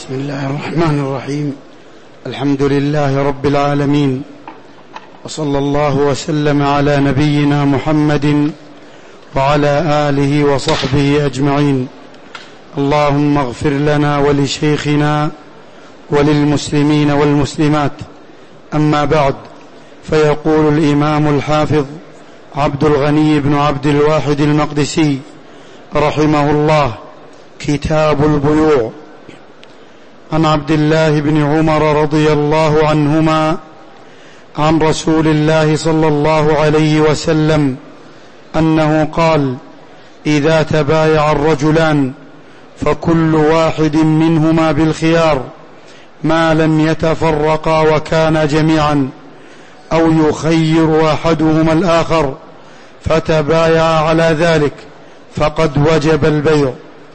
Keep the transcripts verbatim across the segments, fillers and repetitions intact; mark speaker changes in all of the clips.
Speaker 1: بسم الله الرحمن الرحيم. الحمد لله رب العالمين، وصلى الله وسلم على نبينا محمد وعلى آله وصحبه أجمعين. اللهم اغفر لنا ولشيخنا وللمسلمين والمسلمات. أما بعد، فيقول الإمام الحافظ عبد الغني بن عبد الواحد المقدسي رحمه الله: كتاب البيوع. عن عبد الله بن عمر رضي الله عنهما عن رسول الله صلى الله عليه وسلم أنه قال: إذا تبايع الرجلان فكل واحد منهما بالخيار ما لم يتفرقا وكانا جميعا، أو يخير أحدهما الآخر فتبايع على ذلك فقد وجب البيع.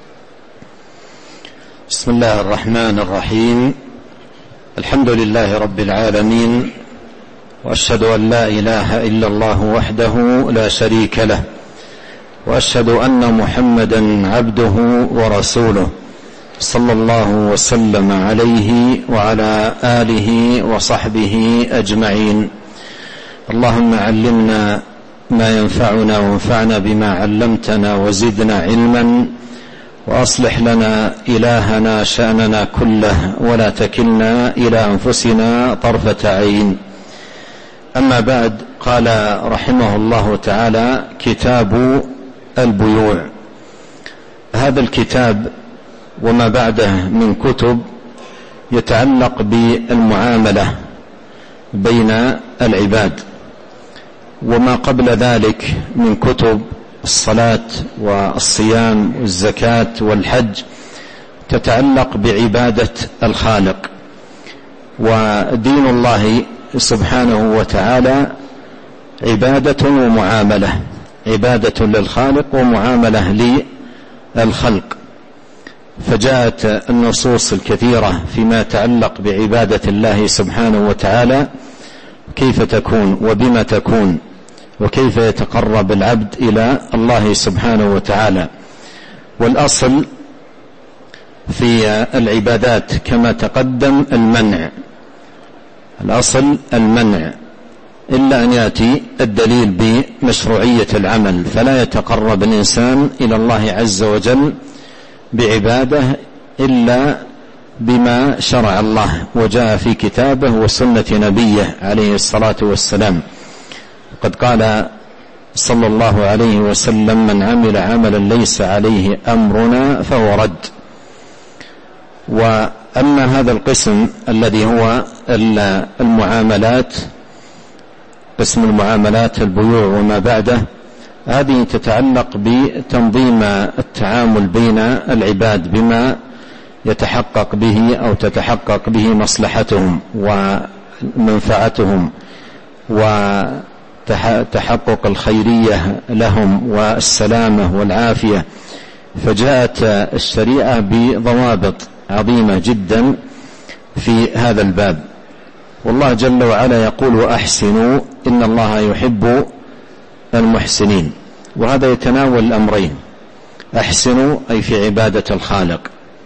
Speaker 2: بسم الله الرحمن الرحيم. الحمد لله رب العالمين، وأشهد أن لا إله إلا الله وحده لا شريك له، وأشهد أن محمدا عبده ورسوله، صلى الله وسلم عليه وعلى آله وصحبه أجمعين. اللهم علمنا ما ينفعنا وانفعنا بما علمتنا وزدنا علما، وأصلح لنا إلهنا شأننا كله، ولا تكلنا إلى أنفسنا طرفة عين. أما بعد، قال رحمه الله تعالى: كتاب البيوع. هذا الكتاب وما بعده من كتب يتعلق بالمعاملة بين العباد، وما قبل ذلك من كتب الصلاة والصيام والزكاة والحج تتعلق بعبادة الخالق. ودين الله سبحانه وتعالى عبادة ومعاملة، عبادة للخالق ومعاملة للخلق. فجاءت النصوص الكثيرة فيما يتعلق بعبادة الله سبحانه وتعالى، كيف تكون وبما تكون، وكيف يتقرب العبد إلى الله سبحانه وتعالى. والأصل في العبادات كما تقدم المنع، الأصل المنع، إلا أن يأتي الدليل بمشروعية العمل، فلا يتقرب الإنسان إلى الله عز وجل بعبادة إلا بما شرع الله وجاء في كتابه وسنة نبيه عليه الصلاة والسلام. قد قال صلى الله عليه وسلم: من عمل عملا ليس عليه أمرنا فهو رد. وأما هذا القسم الذي هو المعاملات، قسم المعاملات البيوع وما بعده، هذه تتعلق بتنظيم التعامل بين العباد بما يتحقق به أو تتحقق به مصلحتهم ومنفعتهم وتحقق الخيرية لهم والسلامة والعافية. فجاءت الشريعة بضوابط عظيمة جدا في هذا الباب. والله جل وعلا يقول: وأحسنوا إن الله يحب المحسنين. وهذا يتناول الأمرين: أحسنوا أي في عبادة الخالق،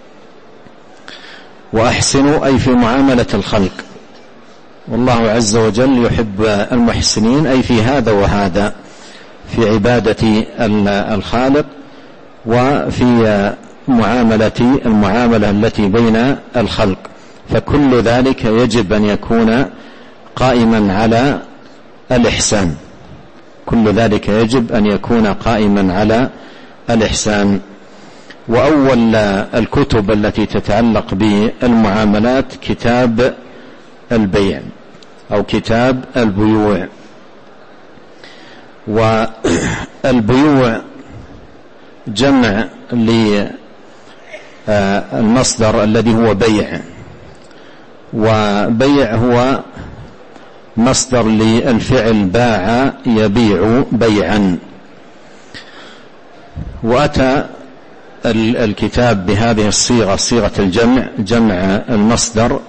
Speaker 2: وأحسنوا أي في معاملة الخلق. والله عز وجل يحب المحسنين أي في هذا وهذا، في عبادة الخالق وفي معاملة المعاملة التي بين الخلق. فكل ذلك يجب أن يكون قائما على الإحسان، كل ذلك يجب أن يكون قائما على الإحسان. وأول الكتب التي تتعلق بالمعاملات كتاب البيع أو كتاب البيوع. والبيوع جمع للمصدر الذي هو بيع، وبيع هو مصدر للفعل باع يبيع بيعا. وأتى الكتاب بهذه الصيغة، صيغة الجمع، جمع المصدر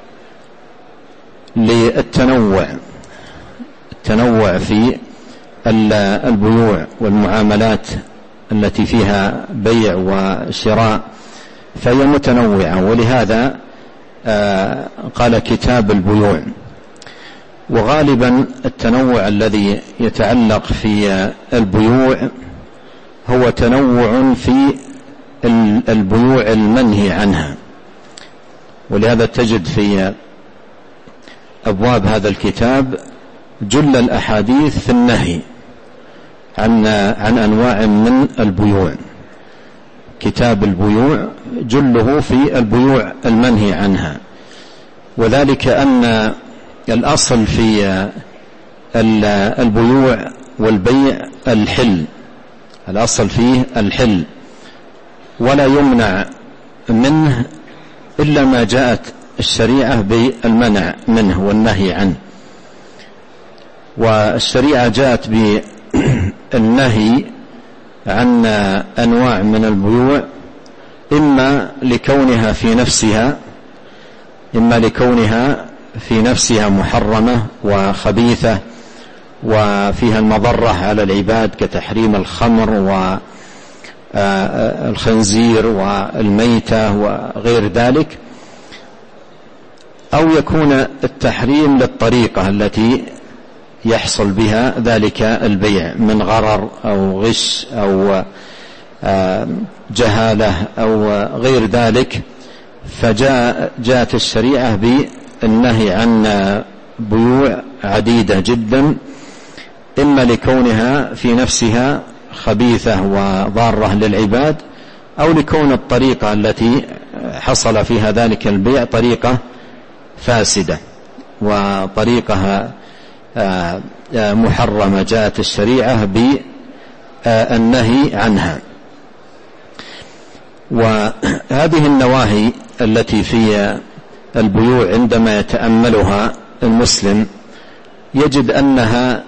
Speaker 2: للتنوع، التنوع في البيوع والمعاملات التي فيها بيع وشراء فهي متنوعة، ولهذا قال كتاب البيوع. وغالبا التنوع الذي يتعلق في البيوع هو تنوع في البيوع المنهي عنها، ولهذا تجد في أبواب هذا الكتاب جل الأحاديث في النهي عن عن أنواع من البيوع. كتاب البيوع جله في البيوع المنهي عنها، وذلك أن الأصل في البيوع والبيع الحل، الأصل فيه الحل، ولا يمنع منه إلا ما جاءت الشريعة بالمنع منه والنهي عنه. والشريعة جاءت بالنهي عن أنواع من البيوع إما لكونها في نفسها إما لكونها في نفسها محرمة وخبيثة وفيها المضرة على العباد، كتحريم الخمر والخنزير والميتة وغير ذلك، أو يكون التحريم للطريقة التي يحصل بها ذلك البيع من غرر أو غش أو جهالة أو غير ذلك. فجاءت الشريعة بالنهي عن بيوع عديدة جدا، إما لكونها في نفسها خبيثة وضارة للعباد، أو لكون الطريقة التي حصل فيها ذلك البيع طريقة فاسدة وطريقة محرمة، جاءت الشريعة بالنهي عنها. وهذه النواهي التي في البيوع عندما يتأملها المسلم يجد أنها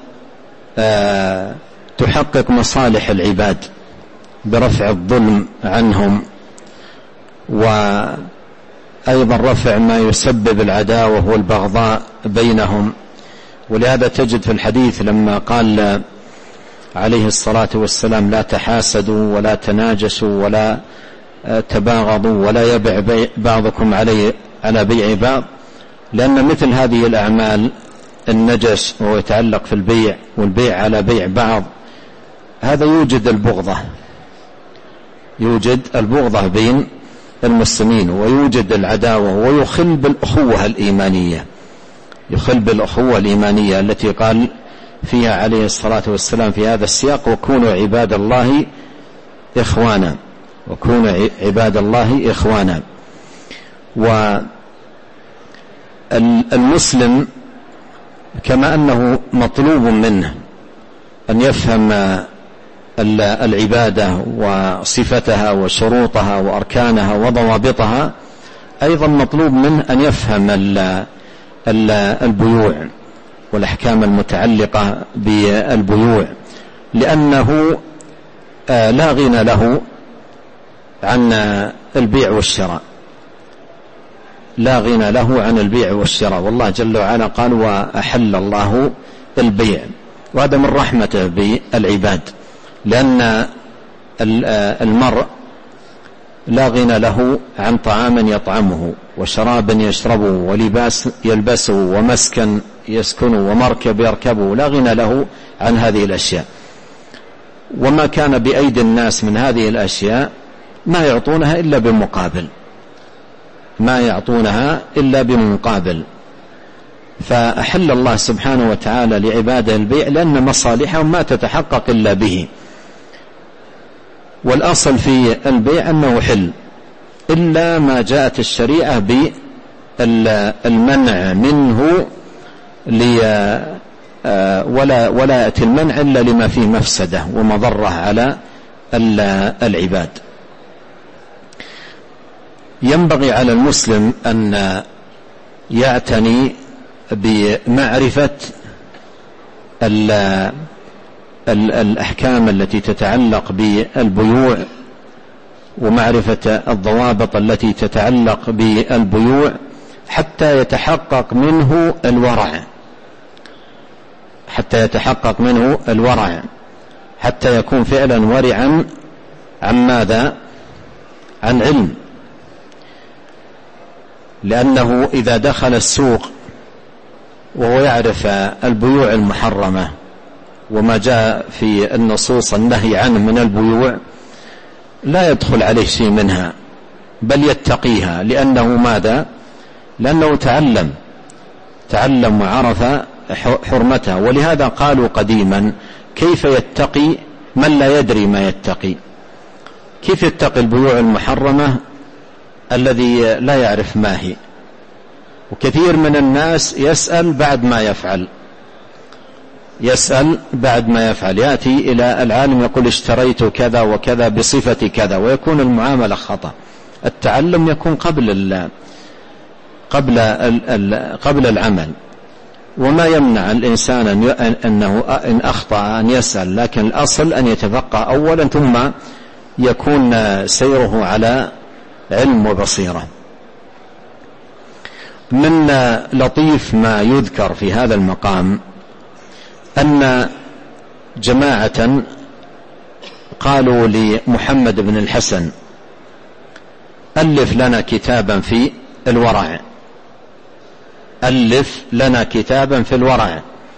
Speaker 2: تحقق مصالح العباد برفع الظلم عنهم، وأيضا رفع ما يسبب العداوة والبغضاء بينهم. ولهذا تجد في الحديث لما قال عليه الصلاة والسلام لا تحاسدوا ولا تناجسوا ولا تباغضوا ولا يبع بعضكم علي على بيع بعض، لأن مثل هذه الأعمال النجس وهو يتعلق في البيع والبيع على بيع بعض، هذا يوجد البغضة يوجد البغضة بين المسلمين، ويوجد العداوة، ويخل بالأخوة الإيمانية يخل بالأخوة الإيمانية التي قال فيها عليه الصلاة والسلام في هذا السياق وكونوا عباد الله إخوانا وكونوا عباد الله إخوانا. والمسلم كما أنه مطلوب منه أن يفهم العبادة وصفتها وشروطها وأركانها وضوابطها، أيضا مطلوب منه أن يفهم البيوع والأحكام المتعلقة بالبيوع، لأنه لا غنى له عن البيع والشراء لا غنى له عن البيع والشراء والله جل وعلا قال وأحل الله البيع، وهذا من رحمته بالعباد، لأن المرء لا غنى له عن طعام يطعمه وشراب يشربه ولباس يلبسه ومسكن يسكنه ومركب يركبه، لا غنى له عن هذه الأشياء. وما كان بأيدي الناس من هذه الأشياء ما يعطونها إلا بمقابل ما يعطونها إلا بمقابل فأحل الله سبحانه وتعالى لعباده البيع لأن مصالحهم ما تتحقق إلا به. والأصل في البيع أنه حل إلا ما جاءت الشريعة بالمنع منه لي ولا ولا يأتي المنع إلا لما فيه مفسدة ومضرة على العباد. ينبغي على المسلم أن يعتني بمعرفة الأحكام التي تتعلق بالبيوع ومعرفة الضوابط التي تتعلق بالبيوع حتى يتحقق منه الورع حتى يتحقق منه الورع حتى يكون فعلا ورعا عن ماذا؟ عن علم لأنه إذا دخل السوق وهو يعرف البيوع المحرمة وما جاء في النصوص النهي عنه من البيوع لا يدخل عليه شيء منها، بل يتقيها، لأنه ماذا؟ لأنه تعلم تعلم وعرف حرمتها. ولهذا قالوا قديما: كيف يتقي من لا يدري ما يتقي؟ كيف يتقي البيوع المحرمة الذي لا يعرف ما هي؟ وكثير من الناس يسأل بعد ما يفعل يسأل بعد ما يفعل يأتي إلى العالم يقول: اشتريت كذا وكذا بصفة كذا، ويكون المعاملة خطأ. التعلم يكون قبل ال قبل ال قبل العمل، وما يمنع الإنسان أنه إن أخطأ أن يسأل، لكن الأصل أن يتفقه أولا ثم يكون سيره على علم وبصيرة. من لطيف ما يذكر في هذا المقام أن جماعة قالوا لمحمد بن الحسن: ألف لنا كتابا في الورع ألف لنا كتابا في الورع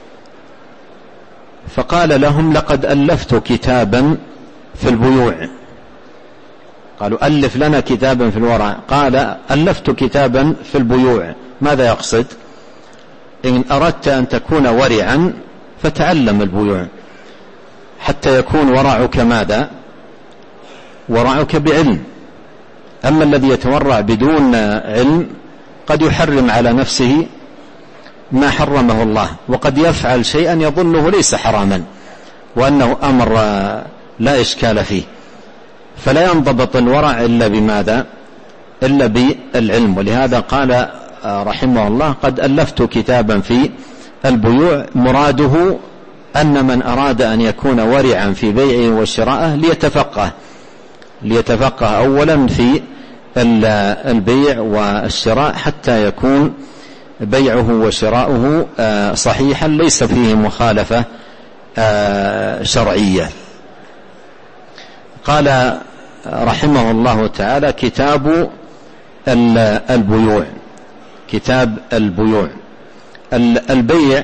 Speaker 2: فقال لهم: لقد ألفت كتابا في البيوع. قالوا: ألف لنا كتابا في الورع. قال: ألفت كتابا في البيوع. ماذا يقصد؟ إن أردت أن تكون ورعا فتعلم البيوع حتى يكون ورعك ماذا؟ ورعك بعلم. أما الذي يتورع بدون علم قد يحرم على نفسه ما حرمه الله، وقد يفعل شيئا يظنه ليس حراما وأنه أمر لا إشكال فيه. فلا ينضبط الورع إلا بماذا؟ إلا بالعلم. ولهذا قال رحمه الله: قد ألفت كتابا في البيوع. مراده أن من أراد أن يكون ورعا في بيعه وشراءه ليتفقه ليتفقه أولا في البيع والشراء حتى يكون بيعه وشراؤه صحيحا ليس فيه مخالفة شرعية. قال رحمه الله تعالى: كتاب البيوع. كتاب البيوع. البيع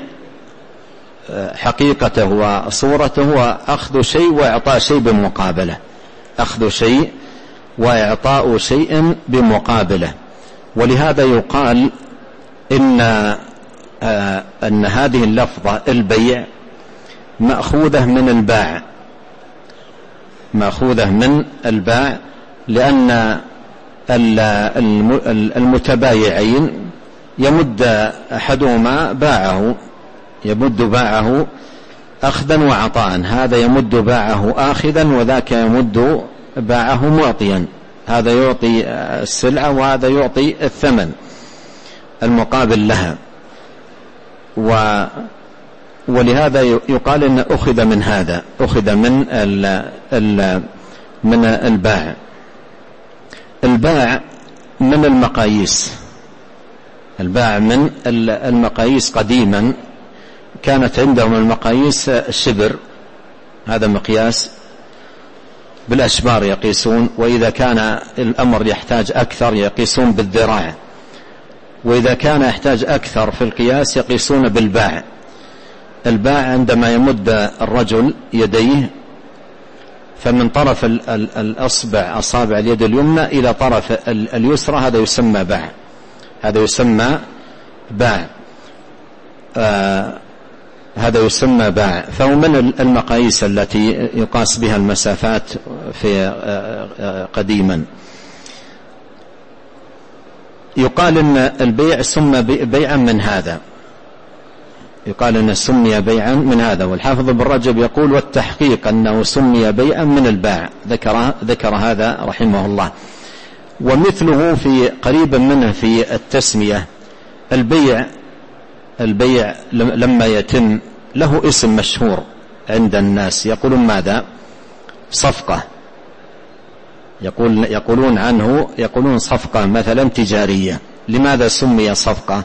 Speaker 2: حقيقته وصورته هو أخذ شيء وإعطاء شيء بمقابله أخذ شيء وإعطاء شيء بمقابله. ولهذا يقال إن آه أن هذه اللفظة البيع مأخوذة من الباع مأخوذة من الباع لأن المتبايعين يمد أحدهما باعه يمد باعه أخذا وعطاء، هذا يمد باعه آخذا وذاك يمد باعه معطيا، هذا يعطي السلعة وهذا يعطي الثمن المقابل لها. و ولهذا يقال إن أخذ من هذا أخذ من ال ال من الباع. الباع من المقاييس الباع من المقاييس قديما كانت عندهم المقاييس الشبر، هذا مقياس، بالأشبار يقيسون، وإذا كان الأمر يحتاج أكثر يقيسون بالذراع، وإذا كان يحتاج أكثر في القياس يقيسون بالباع. الباع عندما يمد الرجل يديه فمن طرف الأصبع أصابع اليد اليمنى إلى طرف اليسرى هذا يسمى باع هذا يسمى باع آه هذا يسمى باع فهو من المقاييس التي يقاس بها المسافات في آه آه قديما. يقال إن البيع سمى بيعا من هذا يقال إن سمي بيعا من هذا والحافظ ابن رجب يقول: والتحقيق أنه سمي بيعا من الباع، ذكر ذكر هذا رحمه الله. ومثله في قريبا منه في التسمية البيع البيع لما يتم له اسم مشهور عند الناس، يقولون ماذا؟ صفقة. يقول يقولون عنه يقولون صفقة مثلا تجارية. لماذا سمي صفقة؟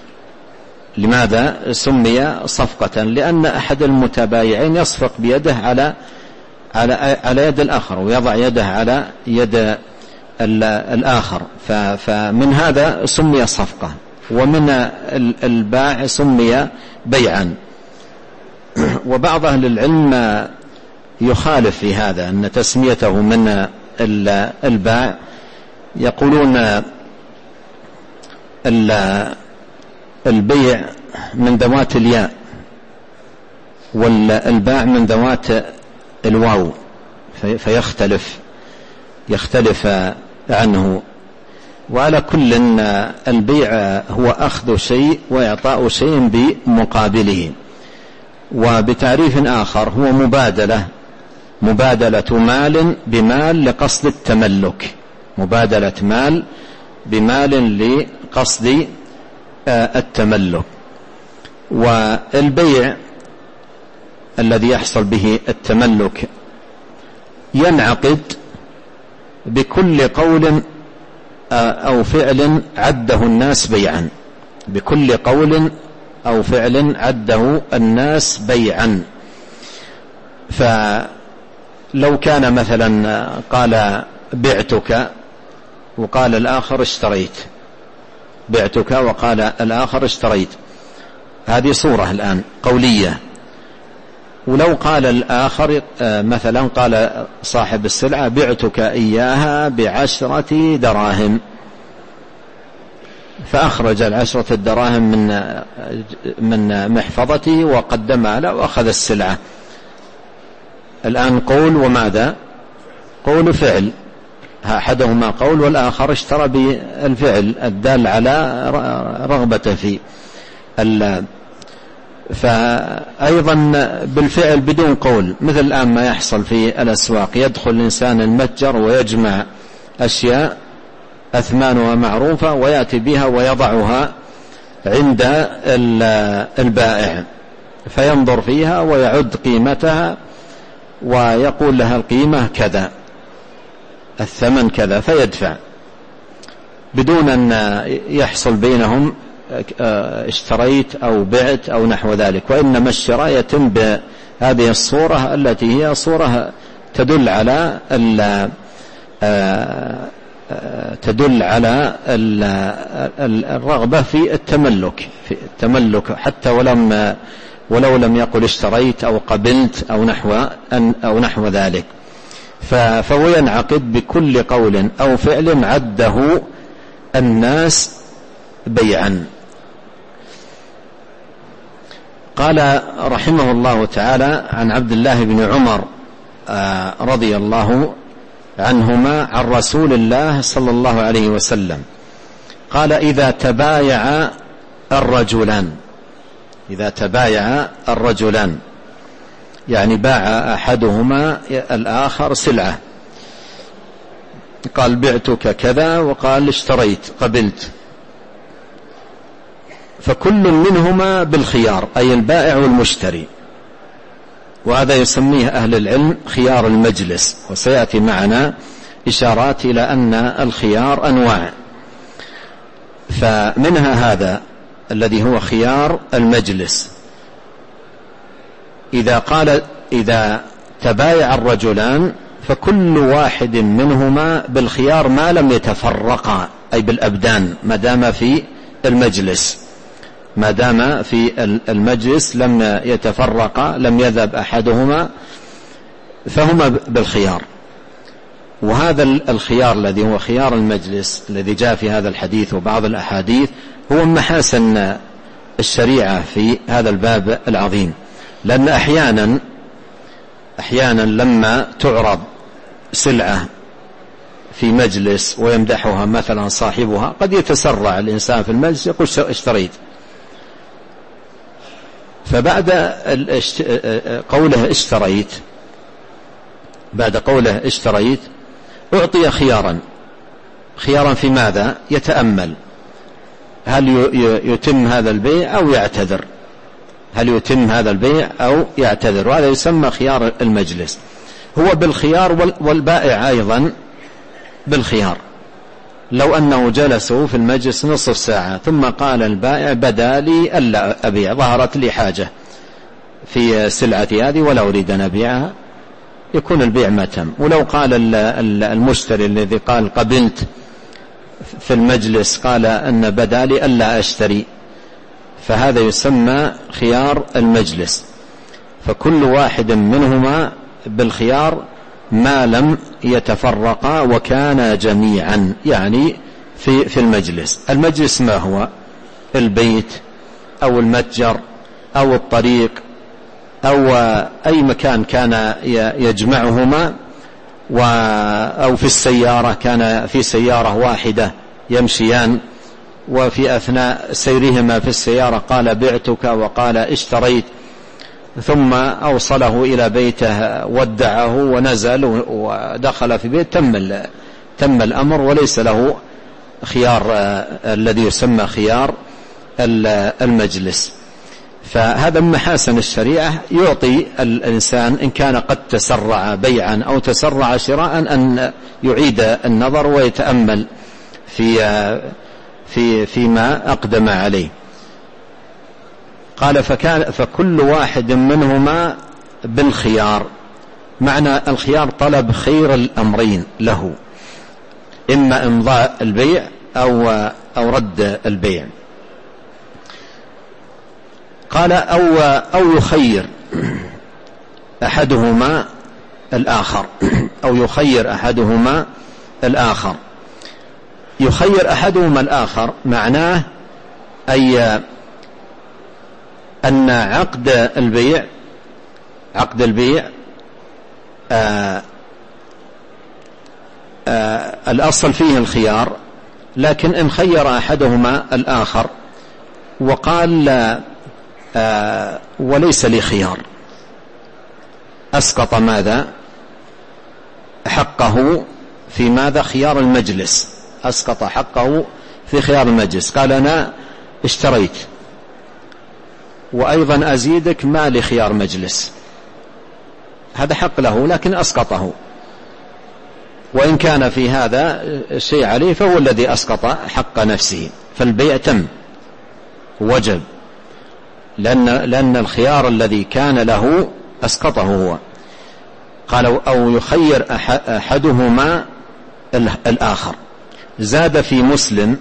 Speaker 2: لماذا سمي صفقة؟ لأن أحد المتبايعين يصفق بيده على على على يد الآخر ويضع يده على يد الآخر، فمن هذا سمي صفقة، ومن الباع سمي بيعا. وبعض أهل العلم يخالف في هذا، أن تسميته من الباع، يقولون البيع من ذوات الياء والباع من ذوات الواو، فيختلف يختلف عنه. وعلى كل البيع هو أخذ شيء وإعطاء شيء بمقابله. وبتعريف آخر هو مبادلة مبادلة مال بمال لقصد التملك، مبادلة مال بمال لقصد التملك. والبيع الذي يحصل به التملك ينعقد بكل قول أو فعل عده الناس بيعا، بكل قول أو فعل عده الناس بيعا. فلو كان مثلا قال بعتك وقال الآخر اشتريت، بعتك وقال الآخر اشتريت، هذه صورة الآن قولية. ولو قال الآخر مثلا قال صاحب السلعة بعتك إياها بعشرة دراهم، فأخرج العشرة الدراهم من من محفظته وقدمها له وأخذ السلعة. الآن قول وماذا؟ قول فعل، أحدهما قول والآخر اشترى بالفعل الدال على رغبته فيه. فأيضا بالفعل بدون قول، مثل الآن ما يحصل في الأسواق، يدخل الإنسان المتجر ويجمع أشياء أثمانها معروفة ويأتي بها ويضعها عند البائع، فينظر فيها ويعد قيمتها ويقول لها القيمة كذا، الثمن كذا، فيدفع بدون أن يحصل بينهم اشتريت أو بعت أو نحو ذلك. وإنما الشراء يتم بهذه الصورة التي هي صورة تدل على تدل على الرغبة في التملك في التملك حتى ولم ولو لم يقل اشتريت أو قبلت أو نحو أو نحو ذلك. فهو ينعقد بكل قول أو فعل عده الناس بيعا. قال رحمه الله تعالى عن عبد الله بن عمر رضي الله عنهما عن رسول الله صلى الله عليه وسلم قال: إذا تبايع الرجلان إذا تبايع الرجلان يعني باع أحدهما الآخر سلعة، قال بعتك كذا وقال اشتريت قبلت، فكل منهما بالخيار، أي البائع والمشتري، وهذا يسميه أهل العلم خيار المجلس، وسيأتي معنا إشارات إلى أن الخيار أنواع. فمنها هذا الذي هو خيار المجلس، إذا قال إذا تبايع الرجلان فكل واحد منهما بالخيار ما لم يتفرقا، أي بالأبدان، ما دام في المجلس ما دام في المجلس لم يتفرقا، لم يذهب أحدهما، فهما بالخيار. وهذا الخيار الذي هو خيار المجلس الذي جاء في هذا الحديث وبعض الأحاديث هو محاسن الشريعة في هذا الباب العظيم، لأن أحيانا أحيانا لما تعرض سلعة في مجلس ويمدحها مثلا صاحبها، قد يتسرع الإنسان في المجلس يقول اشتريت، فبعد قوله اشتريت بعد قوله اشتريت أعطي خيارا خيارا في ماذا؟ يتأمل هل يتم هذا البيع أو يعتذر هل يتم هذا البيع أو يعتذر وهذا يسمى خيار المجلس. هو بالخيار والبائع أيضا بالخيار. لو أنه جلسوا في المجلس نصف ساعة ثم قال البائع بدا لي ألا أبيع، ظهرت لي حاجة في سلعتي هذه ولا أريد أن أبيعها، يكون البيع ما تم. ولو قال المشتري الذي قال قبلت في المجلس قال أن بدالي ألا أشتري، فهذا يسمى خيار المجلس. فكل واحد منهما بالخيار ما لم يتفرقا وكانا جميعا، يعني في في المجلس. المجلس ما هو؟ البيت أو المتجر أو الطريق أو أي مكان كان يجمعهما، أو في السيارة كان في سيارة واحدة يمشيان وفي أثناء سيرهما في السيارة قال بعتك وقال اشتريت، ثم أوصله إلى بيته ودعه ونزل ودخل في بيت، تم تم الأمر وليس له خيار الذي يسمى خيار المجلس. فهذا من محاسن الشريعة، يعطي الإنسان إن كان قد تسرع بيعا أو تسرع شراء أن يعيد النظر ويتأمل في في فيما أقدم عليه. قال فكان فكل واحد منهما بالخيار. معنى الخيار طلب خير الأمرين له، إما إمضاء البيع أو أو رد البيع. قال أو أو يخير أحدهما الآخر، أو يخير أحدهما الآخر. يخير أحدهما الآخر معناه أي أن عقد البيع عقد البيع آآ آآ الأصل فيه الخيار، لكن إن خير أحدهما الآخر وقال آه وليس لي خيار، أسقط ماذا؟ حقه في ماذا؟ خيار المجلس. أسقط حقه في خيار المجلس. قال أنا اشتريت وأيضا أزيدك ما لي خيار مجلس، هذا حق له لكن أسقطه، وإن كان في هذا شيء عليه فهو الذي أسقط حق نفسه، فالبيع تم وجب، لأن, لأن الخيار الذي كان له أسقطه هو. قال أو يخير أحدهما الآخر. زاد في مسلم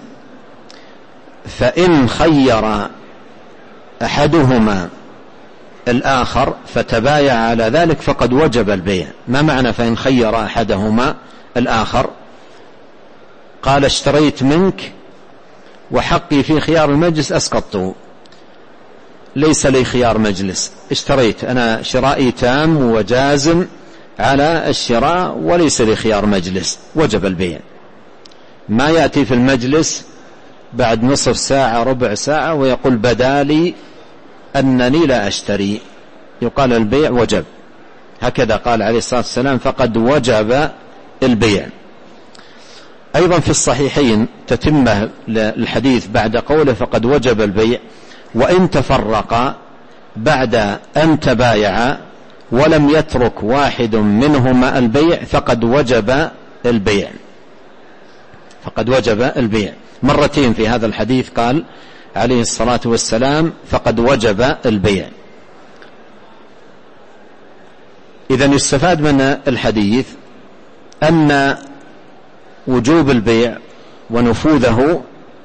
Speaker 2: فإن خير أحدهما الآخر فتبايع على ذلك فقد وجب البيع. ما معنى فإن خير أحدهما الآخر؟ قال اشتريت منك وحقي في خيار المجلس أسقطته، ليس لي خيار مجلس، اشتريت أنا شرائي تام وجازم على الشراء وليس لي خيار مجلس، وجب البيع. ما يأتي في المجلس بعد نصف ساعة ربع ساعة ويقول بدالي أنني لا أشتري، يقال البيع وجب. هكذا قال عليه الصلاة والسلام فقد وجب البيع. أيضا في الصحيحين تتمة الحديث بعد قوله فقد وجب البيع، وإن تفرق بعد أن تبايع ولم يترك واحد منهما البيع فقد وجب البيع. فقد وجب البيع مرتين في هذا الحديث قال عليه الصلاة والسلام فقد وجب البيع. إذن يستفاد من الحديث أن وجوب البيع ونفوذه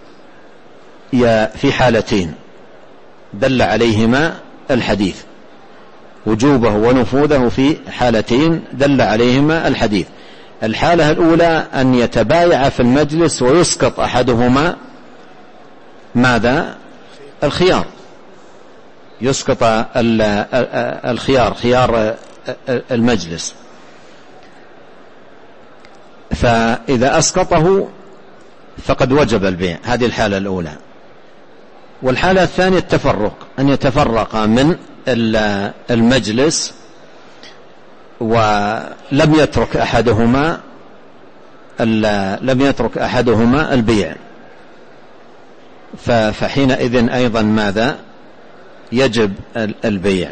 Speaker 2: في حالتين دل عليهما الحديث، وجوبه ونفوذه في حالتين دل عليهما الحديث. الحالة الأولى أن يتبايع في المجلس ويسقط أحدهما ماذا؟ الخيار، يسقط الخيار خيار المجلس، فإذا أسقطه فقد وجب البيع. هذه الحالة الأولى. والحالة الثانية التفرق، أن يتفرق من المجلس ولم يترك أحدهما لم يترك أحدهما البيع، فحينئذ أيضا ماذا؟ يجب البيع.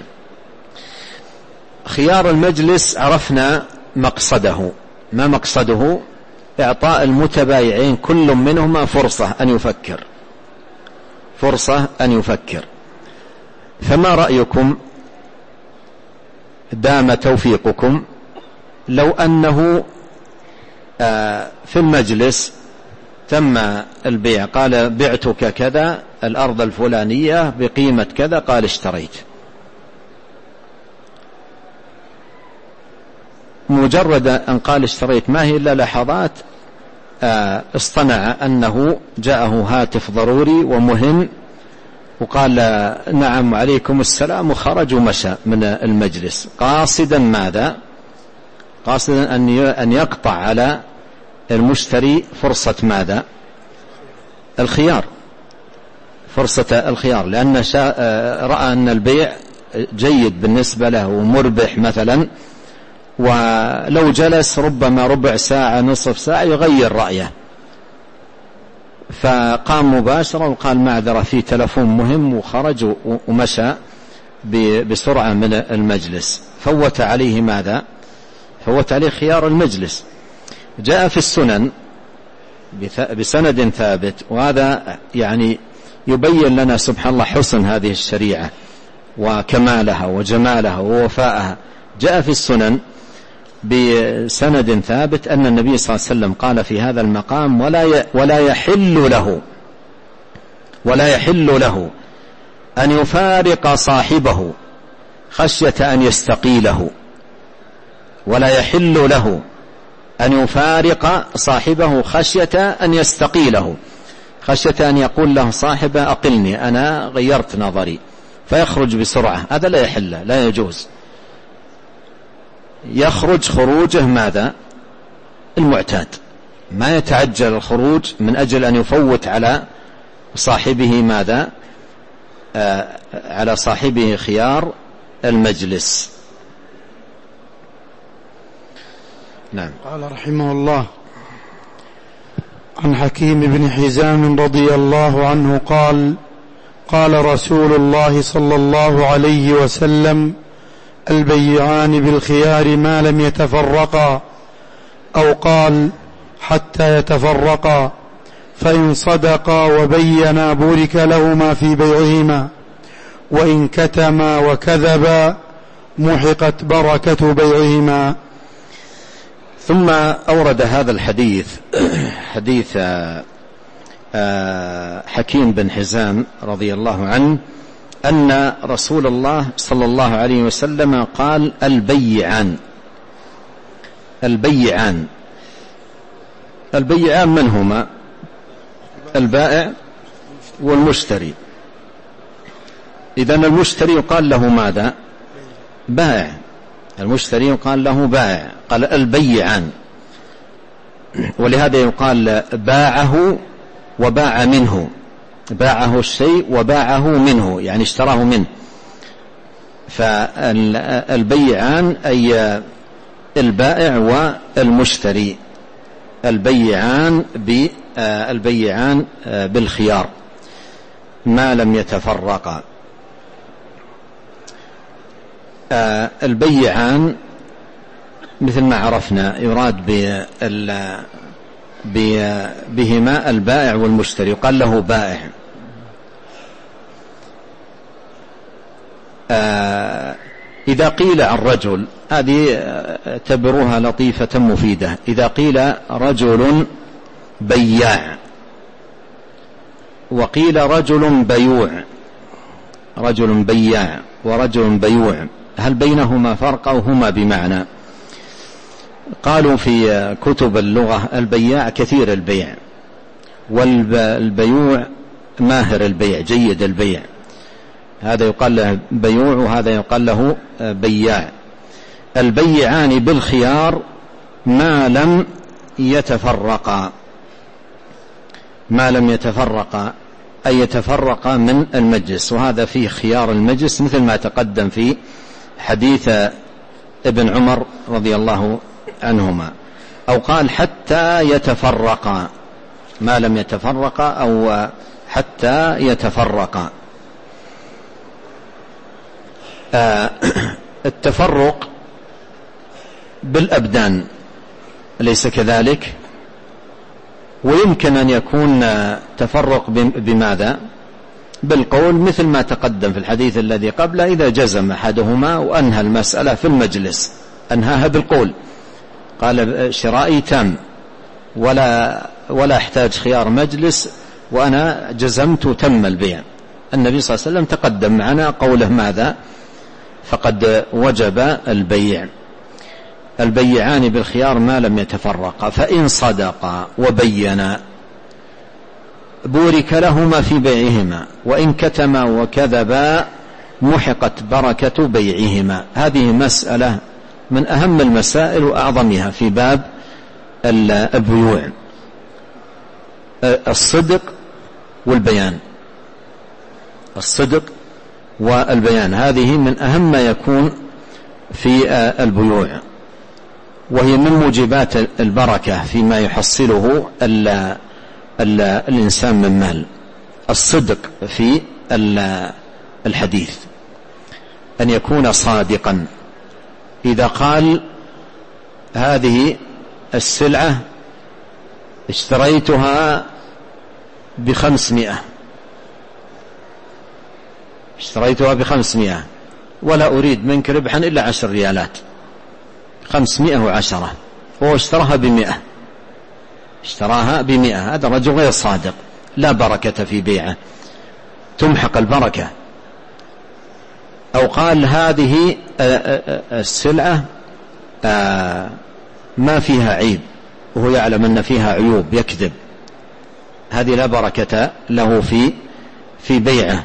Speaker 2: خيار المجلس عرفنا مقصده. ما مقصده؟ إعطاء المتبايعين كل منهما فرصة أن يفكر فرصة أن يفكر. فما رأيكم دام توفيقكم لو أنه في المجلس تم البيع، قال بعتك كذا الأرض الفلانية بقيمة كذا، قال اشتريت، مجرد أن قال اشتريت ما هي إلا لحظات اصطنع أنه جاءه هاتف ضروري ومهم وقال نعم عليكم السلام، وخرج ومشى من المجلس قاصدا ماذا؟ قاصدا أن يقطع على المشتري فرصة ماذا؟ الخيار، فرصة الخيار، لأن رأى أن البيع جيد بالنسبة له ومربح مثلا، ولو جلس ربما ربع ساعة نصف ساعة يغير رأيه، فقام مباشرة وقال معذرة في تلفون مهم، وخرج ومشى بسرعة من المجلس، فوت عليه ماذا؟ فوت عليه خيار المجلس. جاء في السنن بسند ثابت، وهذا يعني يبين لنا سبحان الله حسن هذه الشريعة وكمالها وجمالها ووفاءها. جاء في السنن بسند ثابت أن النبي صلى الله عليه وسلم قال في هذا المقام ولا ولا يحل له ولا يحل له أن يفارق صاحبه خشية أن يستقيله، ولا يحل له أن يفارق صاحبه خشية أن يستقيله، خشية أن يقول له صاحبه أقلني أنا غيرت نظري فيخرج بسرعة، هذا لا يحل، لا يجوز. يخرج خروجه ماذا؟ المعتاد، ما يتعجل الخروج من أجل أن يفوت على صاحبه ماذا؟ آه على صاحبه خيار المجلس. نعم.
Speaker 1: قال رحمه الله: عن حكيم بن حزام رضي الله عنه قال: قال رسول الله صلى الله عليه وسلم: البيعان بالخيار ما لم يتفرقا، أو قال حتى يتفرقا، فإن صدقا وبينا بورك لهما في بيعهما، وإن كتما وكذبا محقت بركة بيعهما.
Speaker 2: ثم أورد هذا الحديث حديث حكيم بن حزام رضي الله عنه أن رسول الله صلى الله عليه وسلم قال: البيعان البيعان البيعان من هما؟ البائع والمشتري. إذن المشتري يقال له ماذا؟ بائع. المشتري يقال له بائع. قال البيعان، ولهذا يقال باعه وباع منه، باعه الشيء وباعه منه، يعني اشتراه منه. فالبيعان أي البائع والمشتري، البيعان بالبيعان بالخيار ما لم يتفرقا. البيعان مثل ما عرفنا يراد بهما البائع والمشتري، يقال له بائع. إذا قيل عن رجل، هذه اعتبروها لطيفة مفيدة، إذا قيل رجل بياع وقيل رجل بيوع، رجل بياع ورجل بيوع، هل بينهما فرق أو هما بمعنى؟ قالوا في كتب اللغة البياع كثير البيع، والبيوع ماهر البيع جيد البيع، هذا يقال له بيوع وهذا يقال له بياع. البيعان بالخيار ما لم يتفرقا، ما لم يتفرقا أي يتفرقا من المجلس، وهذا فيه خيار المجلس مثل ما تقدم في حديث ابن عمر رضي الله عنهما. أو قال حتى يتفرقا، ما لم يتفرقا أو حتى يتفرقا. آه التفرق بالأبدان أليس كذلك؟ ويمكن أن يكون تفرق بماذا؟ بالقول، مثل ما تقدم في الحديث الذي قبله، إذا جزم أحدهما وأنهى المسألة في المجلس أنهاها بالقول، قال شرائي تام ولا ولا احتاج خيار مجلس وأنا جزمت تم البيع. النبي صلى الله عليه وسلم تقدم معنا قوله ماذا؟ فقد وجب البيع. البيعان بالخيار ما لم يتفرقا، فإن صدقا وبينا بورك لهما في بيعهما، وإن كتما وكذبا محقت بركة بيعهما. هذه مسألة من أهم المسائل وأعظمها في باب البيوع، الصدق والبيان. الصدق والبيان هذه من أهم ما يكون في البيوع، وهي من موجبات البركة فيما يحصله ال ال الإنسان من مال. الصدق في الحديث، أن يكون صادقا. إذا قال هذه السلعة اشتريتها بخمسمائة اشتريتها بخمسمائة ولا أريد منك ربحا إلا عشر ريالات، خمسمائة وعشرة، وهو اشتراها بمئة اشتراها بمئة هذا رجل غير صادق، لا بركة في بيعه، تمحق البركة. أو قال هذه السلعة ما فيها عيب وهو يعلم أن فيها عيوب يكذب، هذه لا بركة له في في بيعه.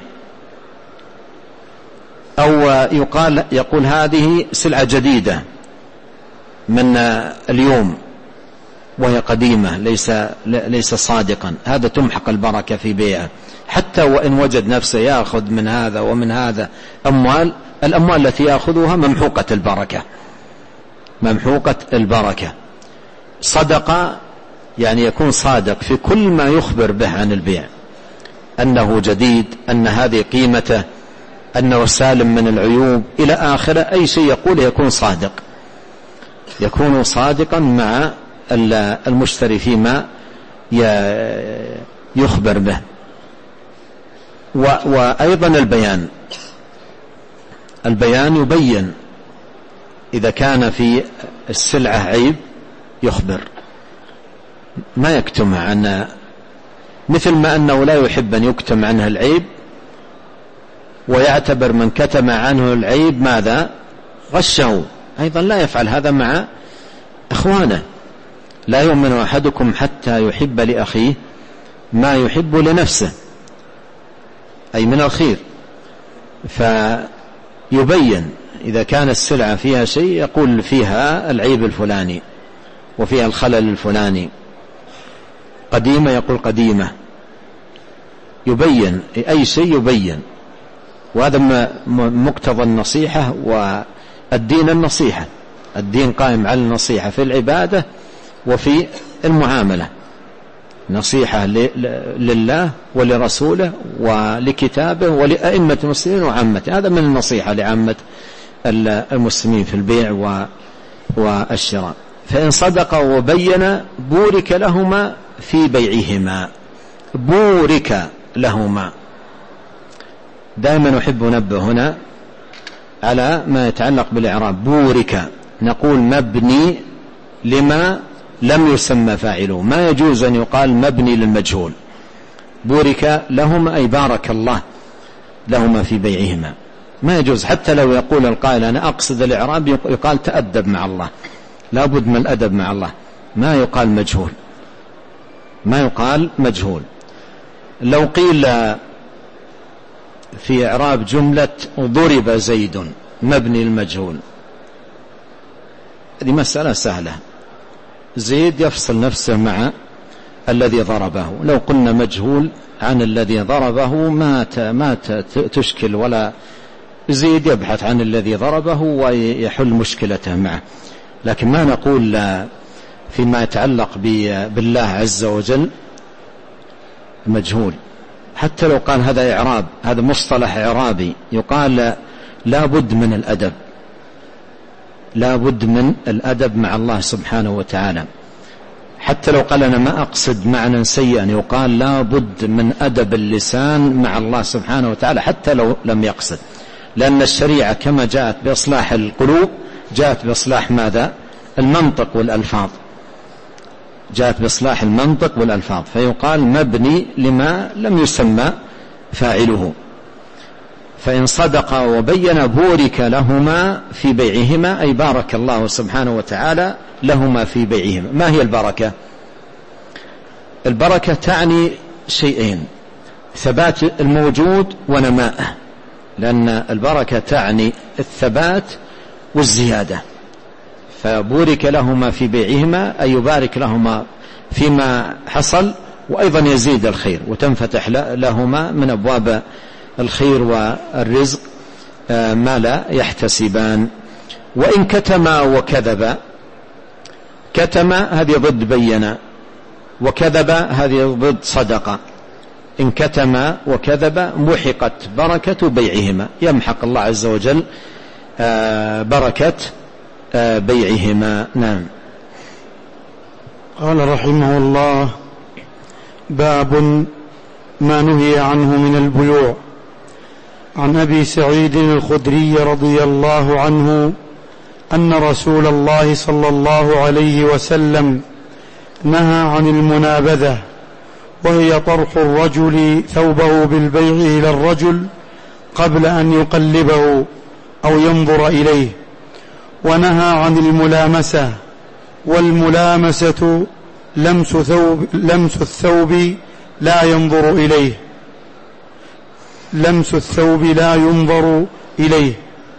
Speaker 2: أو يقال يقول هذه سلعة جديدة من اليوم وهي قديمة، ليس ليس صادقا، هذا تمحق البركة في بيعه. حتى وإن وجد نفسه يأخذ من هذا ومن هذا أموال، الأموال التي يأخذها ممحوقة البركة، ممحوقة البركة. صدق يعني يكون صادق في كل ما يخبر به عن البيع، أنه جديد، أن هذه قيمته، أنه سالم من العيوب إلى آخره. أي شيء يقول يكون صادق، يكون صادقا مع المشتري فيما يخبر به. وأيضا البيان، البيان يبين إذا كان في السلعة عيب يخبر، ما يكتم عنه، مثل ما أنه لا يحب أن يكتم عنه العيب، ويعتبر من كتم عنه العيب ماذا؟ غشه. أيضا لا يفعل هذا مع إخوانه. لا يؤمن أحدكم حتى يحب لأخيه ما يحب لنفسه، أي من الخير. فيبين إذا كان السلعة فيها شيء يقول فيها العيب الفلاني وفيها الخلل الفلاني، قديمة يقول قديمة، يبين أي شيء يبين. وهذا مقتضى النصيحة، والدين النصيحة، الدين قائم على النصيحة في العبادة وفي المعاملة، نصيحة لله ولرسوله ولكتابه ولأئمة المسلمين وعامته. هذا من النصيحة لعامة المسلمين في البيع والشراء. فإن صدق وبين بورك لهما في بيعهما. بورك لهما، دائما أحب ننبه هنا على ما يتعلق بالإعراب. بورك نقول مبني لما لم يسمى فاعله، ما يجوز أن يقال مبني للمجهول. بورك لهما أي بارك الله لهما في بيعهما، ما يجوز. حتى لو يقول القائل أنا أقصد الإعراب يقال تأدب مع الله، لا بد من الأدب مع الله، ما يقال مجهول، ما يقال مجهول. لو قيل في إعراب جملة ضرب زيد مبني المجهول، هذه مسألة سهلة، زيد يفصل نفسه مع الذي ضربه. لو قلنا مجهول عن الذي ضربه ما ما تشكل، ولا زيد يبحث عن الذي ضربه ويحل مشكلته معه. لكن ما نقول فيما يتعلق بالله عز وجل مجهول. حتى لو قال هذا إعراب، هذا مصطلح إعرابي، يقال لا بد من الأدب، لا بد من الأدب مع الله سبحانه وتعالى. حتى لو قال أنا ما أقصد معنى سيئا، يقال لا بد من أدب اللسان مع الله سبحانه وتعالى حتى لو لم يقصد، لأن الشريعة كما جاءت بإصلاح القلوب جاءت بإصلاح ماذا؟ المنطق والألفاظ، جاءت بإصلاح المنطق والألفاظ، فيقال مبني لما لم يسمى فاعله. فإن صدقا وبين بورك لهما في بيعهما، أي بارك الله سبحانه وتعالى لهما في بيعهما. ما هي البركة؟ البركة تعني شيئين: ثبات الموجود ونماءه، لأن البركة تعني الثبات والزيادة. فبورك لهما في بيعهما أي يبارك لهما فيما حصل، وأيضا يزيد الخير وتنفتح لهما من أبواب الخير والرزق ما لا يحتسبان. وإن كتما وكذبا، كتما هذه ضد بينا، وكذبا هذه ضد صدقة. إن كتما وكذبا محقت بركة بيعهما، يمحق الله عز وجل بركة بيعهما. نعم.
Speaker 1: قال رحمه الله: باب ما نهي عنه من البيوع. عن أبي سعيد الخدري رضي الله عنه أن رسول الله صلى الله عليه وسلم نهى عن المنابذة، وهي طرح الرجل ثوبه بالبيع إلى الرجل قبل أن يقلبه أو ينظر إليه. ونهى عن الملامسة، والملامسة لمس ثوب لمس الثوب لا ينظر إليه لمس الثوب لا ينظر إليه.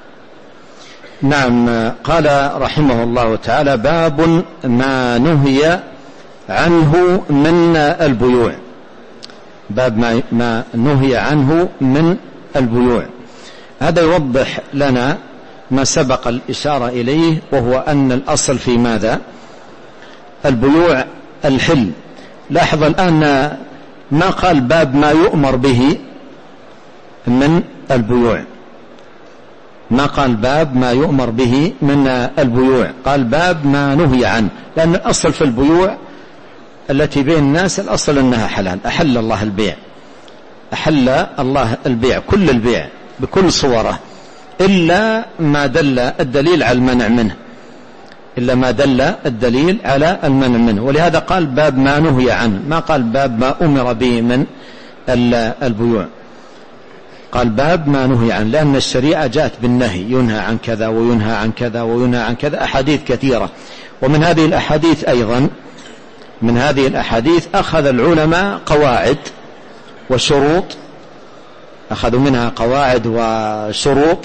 Speaker 2: نعم. قال رحمه الله تعالى: باب ما نهي عنه من البيوع. باب ما نهي عنه من البيوع، هذا يوضح لنا ما سبق الإشارة إليه، وهو أن الأصل في ماذا؟ البيوع الحل. لاحظ الآن ما قال باب ما يؤمر به من البيوع، ما قال باب ما يؤمر به من البيوع، قال باب ما نهي عنه، لأن الأصل في البيوع التي بين الناس الأصل أنها حلال. أحل الله البيع، أحل الله البيع، كل البيع بكل صوره، إلا ما دل الدليل على المنع منه، إلا ما دل الدليل على المنع منه. ولهذا قال باب ما نهي عنه، ما قال باب ما أمر به من البيوع، قال باب ما نهي عنه، لأن الشريعة جاءت بالنهي، ينهى عن كذا وينهى عن كذا وينهى عن كذا، أحاديث كثيرة. ومن هذه الأحاديث أيضا من هذه الأحاديث أخذ العلماء قواعد وشروط، أخذوا منها قواعد وشروط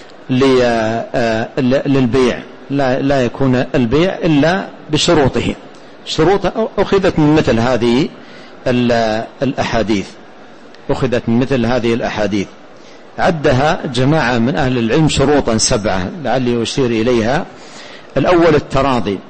Speaker 2: للبيع، لا, لا يكون البيع إلا بشروطه. شروط أخذت من مثل هذه الأحاديث أخذت من مثل هذه الأحاديث عدها جماعة من أهل العلم شروطا سبعة لعلي أشير إليها. الأول التراضي،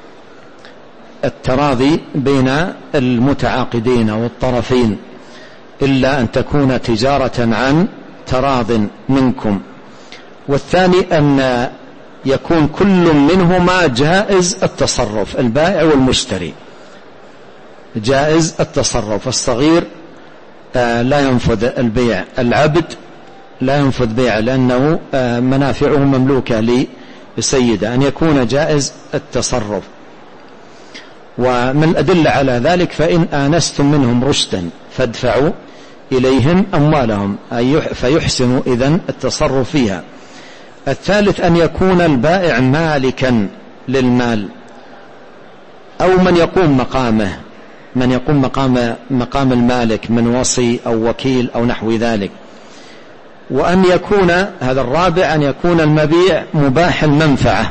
Speaker 2: التراضي بين المتعاقدين والطرفين، إلا أن تكون تجارة عن تراض منكم. والثاني أن يكون كل منهما جائز التصرف، البائع والمشتري جائز التصرف. الصغير لا ينفذ البيع، العبد لا ينفذ بيع لأنه منافعه مملوكة لسيده، أن يكون جائز التصرف. ومن الأدلة على ذلك: فإن آنستم منهم رشدا فادفعوا إليهم أموالهم، أي فيحسنوا إذن التصرف فيها. الثالث أن يكون البائع مالكا للمال أو من يقوم مقامه، من يقوم مقام مقام المالك من وصي أو وكيل أو نحو ذلك. وأن يكون هذا الرابع أن يكون المبيع مباح المنفعة.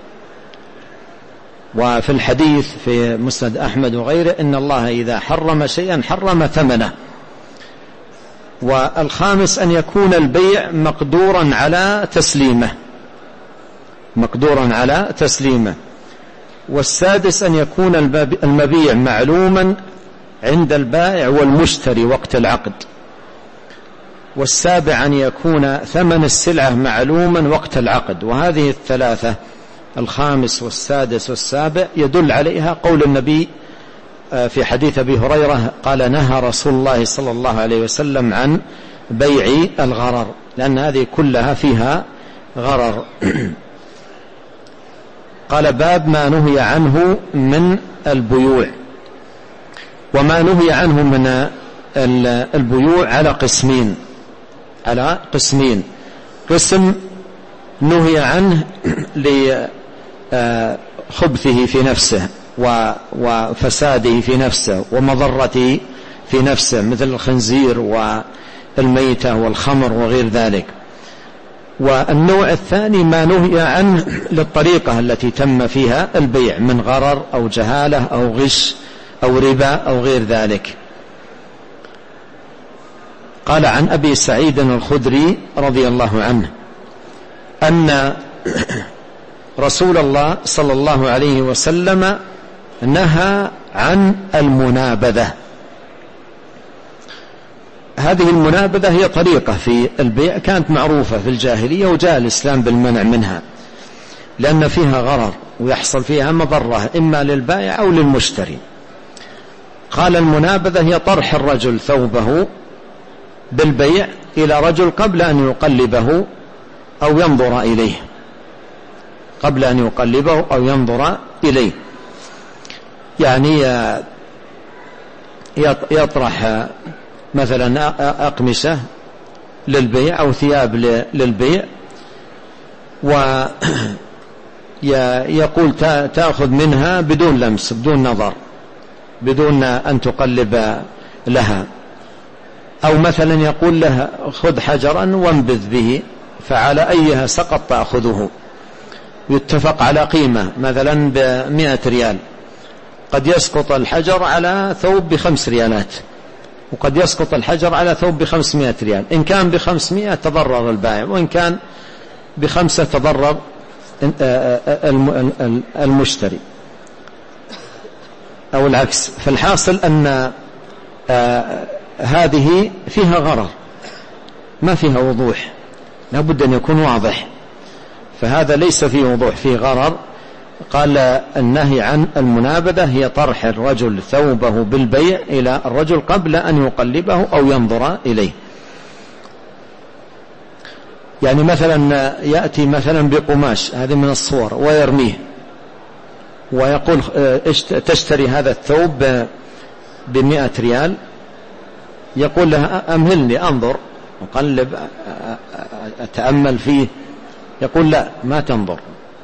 Speaker 2: وفي الحديث في مسند أحمد وغيره: إن الله إذا حرم شيئا حرم ثمنه. والخامس أن يكون البيع مقدورا على تسليمه، مقدورا على تسليمه. والسادس أن يكون المبيع معلوما عند البائع والمشتري وقت العقد. والسابع أن يكون ثمن السلعة معلوما وقت العقد. وهذه الثلاثة، الخامس والسادس والسابع، يدل عليها قول النبي في حديث أبي هريرة قال: نهى رسول الله صلى الله عليه وسلم عن بيع الغرر، لأن هذه كلها فيها غرر. قال باب ما نهي عنه من البيوع. وما نهي عنه من البيوع على قسمين على قسمين قسم نهي عنه لخبثه في نفسه وفساده في نفسه ومضرته في نفسه، مثل الخنزير والميتة والخمر وغير ذلك. والنوع الثاني ما نهي عنه للطريقة التي تم فيها البيع من غرر أو جهالة أو غش أو ربا أو غير ذلك. قال عن أبي سعيد الخدري رضي الله عنه أن رسول الله صلى الله عليه وسلم نهى عن المنابذة. هذه المنابذة هي طريقة في البيع كانت معروفة في الجاهلية، وجاء الإسلام بالمنع منها لأن فيها غرر ويحصل فيها مضرة إما للبائع أو للمشتري. قال المنابذة هي طرح الرجل ثوبه بالبيع إلى رجل قبل أن يقلبه أو ينظر إليه قبل أن يقلبه أو ينظر إليه يعني يطرح مثلا أقمشة للبيع أو ثياب للبيع ويقول تأخذ منها بدون لمس بدون نظر بدون أن تقلب لها، أو مثلا يقول لها خذ حجرا وانبذ به فعلى أيها سقط تأخذه، يتفق على قيمة مثلا بمئة ريال، قد يسقط الحجر على ثوب بخمس ريالات وقد يسقط الحجر على ثوب بخمسمائة ريال. إن كان بخمسمائة تضرر البائع، وإن كان بخمسة تضرر المشتري أو العكس. فالحاصل أن هذه فيها غرر ما فيها وضوح، لا بد أن يكون واضح، فهذا ليس فيه وضوح فيه غرر. قال النهي عن المنابذة هي طرح الرجل ثوبه بالبيع إلى الرجل قبل أن يقلبه أو ينظر إليه. يعني مثلا يأتي مثلا بقماش، هذه من الصور، ويرميه ويقول تشتري هذا الثوب بمئة ريال، يقول لها أمهلني أنظر أقلب أتأمل فيه، يقول لا ما تنظر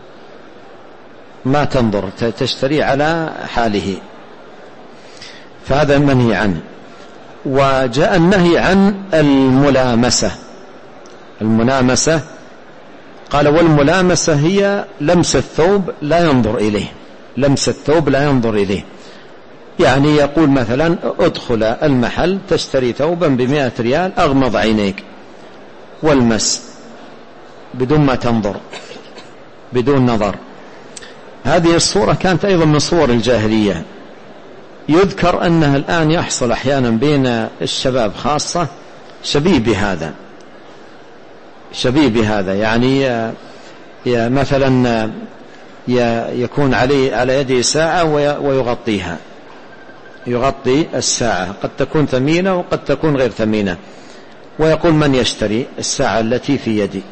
Speaker 2: ما تنظر تشتري على حاله، فهذا منهي عنه. وجاء النهي عن الملامسة. الملامسة قال والملامسة هي لمس الثوب لا ينظر إليه، لمس الثوب لا ينظر إليه، يعني يقول مثلا ادخل المحل تشتري ثوبا بمئة ريال أغمض عينيك والمس بدون ما تنظر بدون نظر. هذه الصورة كانت أيضا من صور الجاهلية. يذكر أنها الآن يحصل أحيانا بين الشباب خاصة شبيه بهذا شبيه بهذا يعني مثلا يكون عليه على يده ساعة ويغطيها يغطي الساعة، قد تكون ثمينة وقد تكون غير ثمينة، ويقول من يشتري الساعة التي في يدي،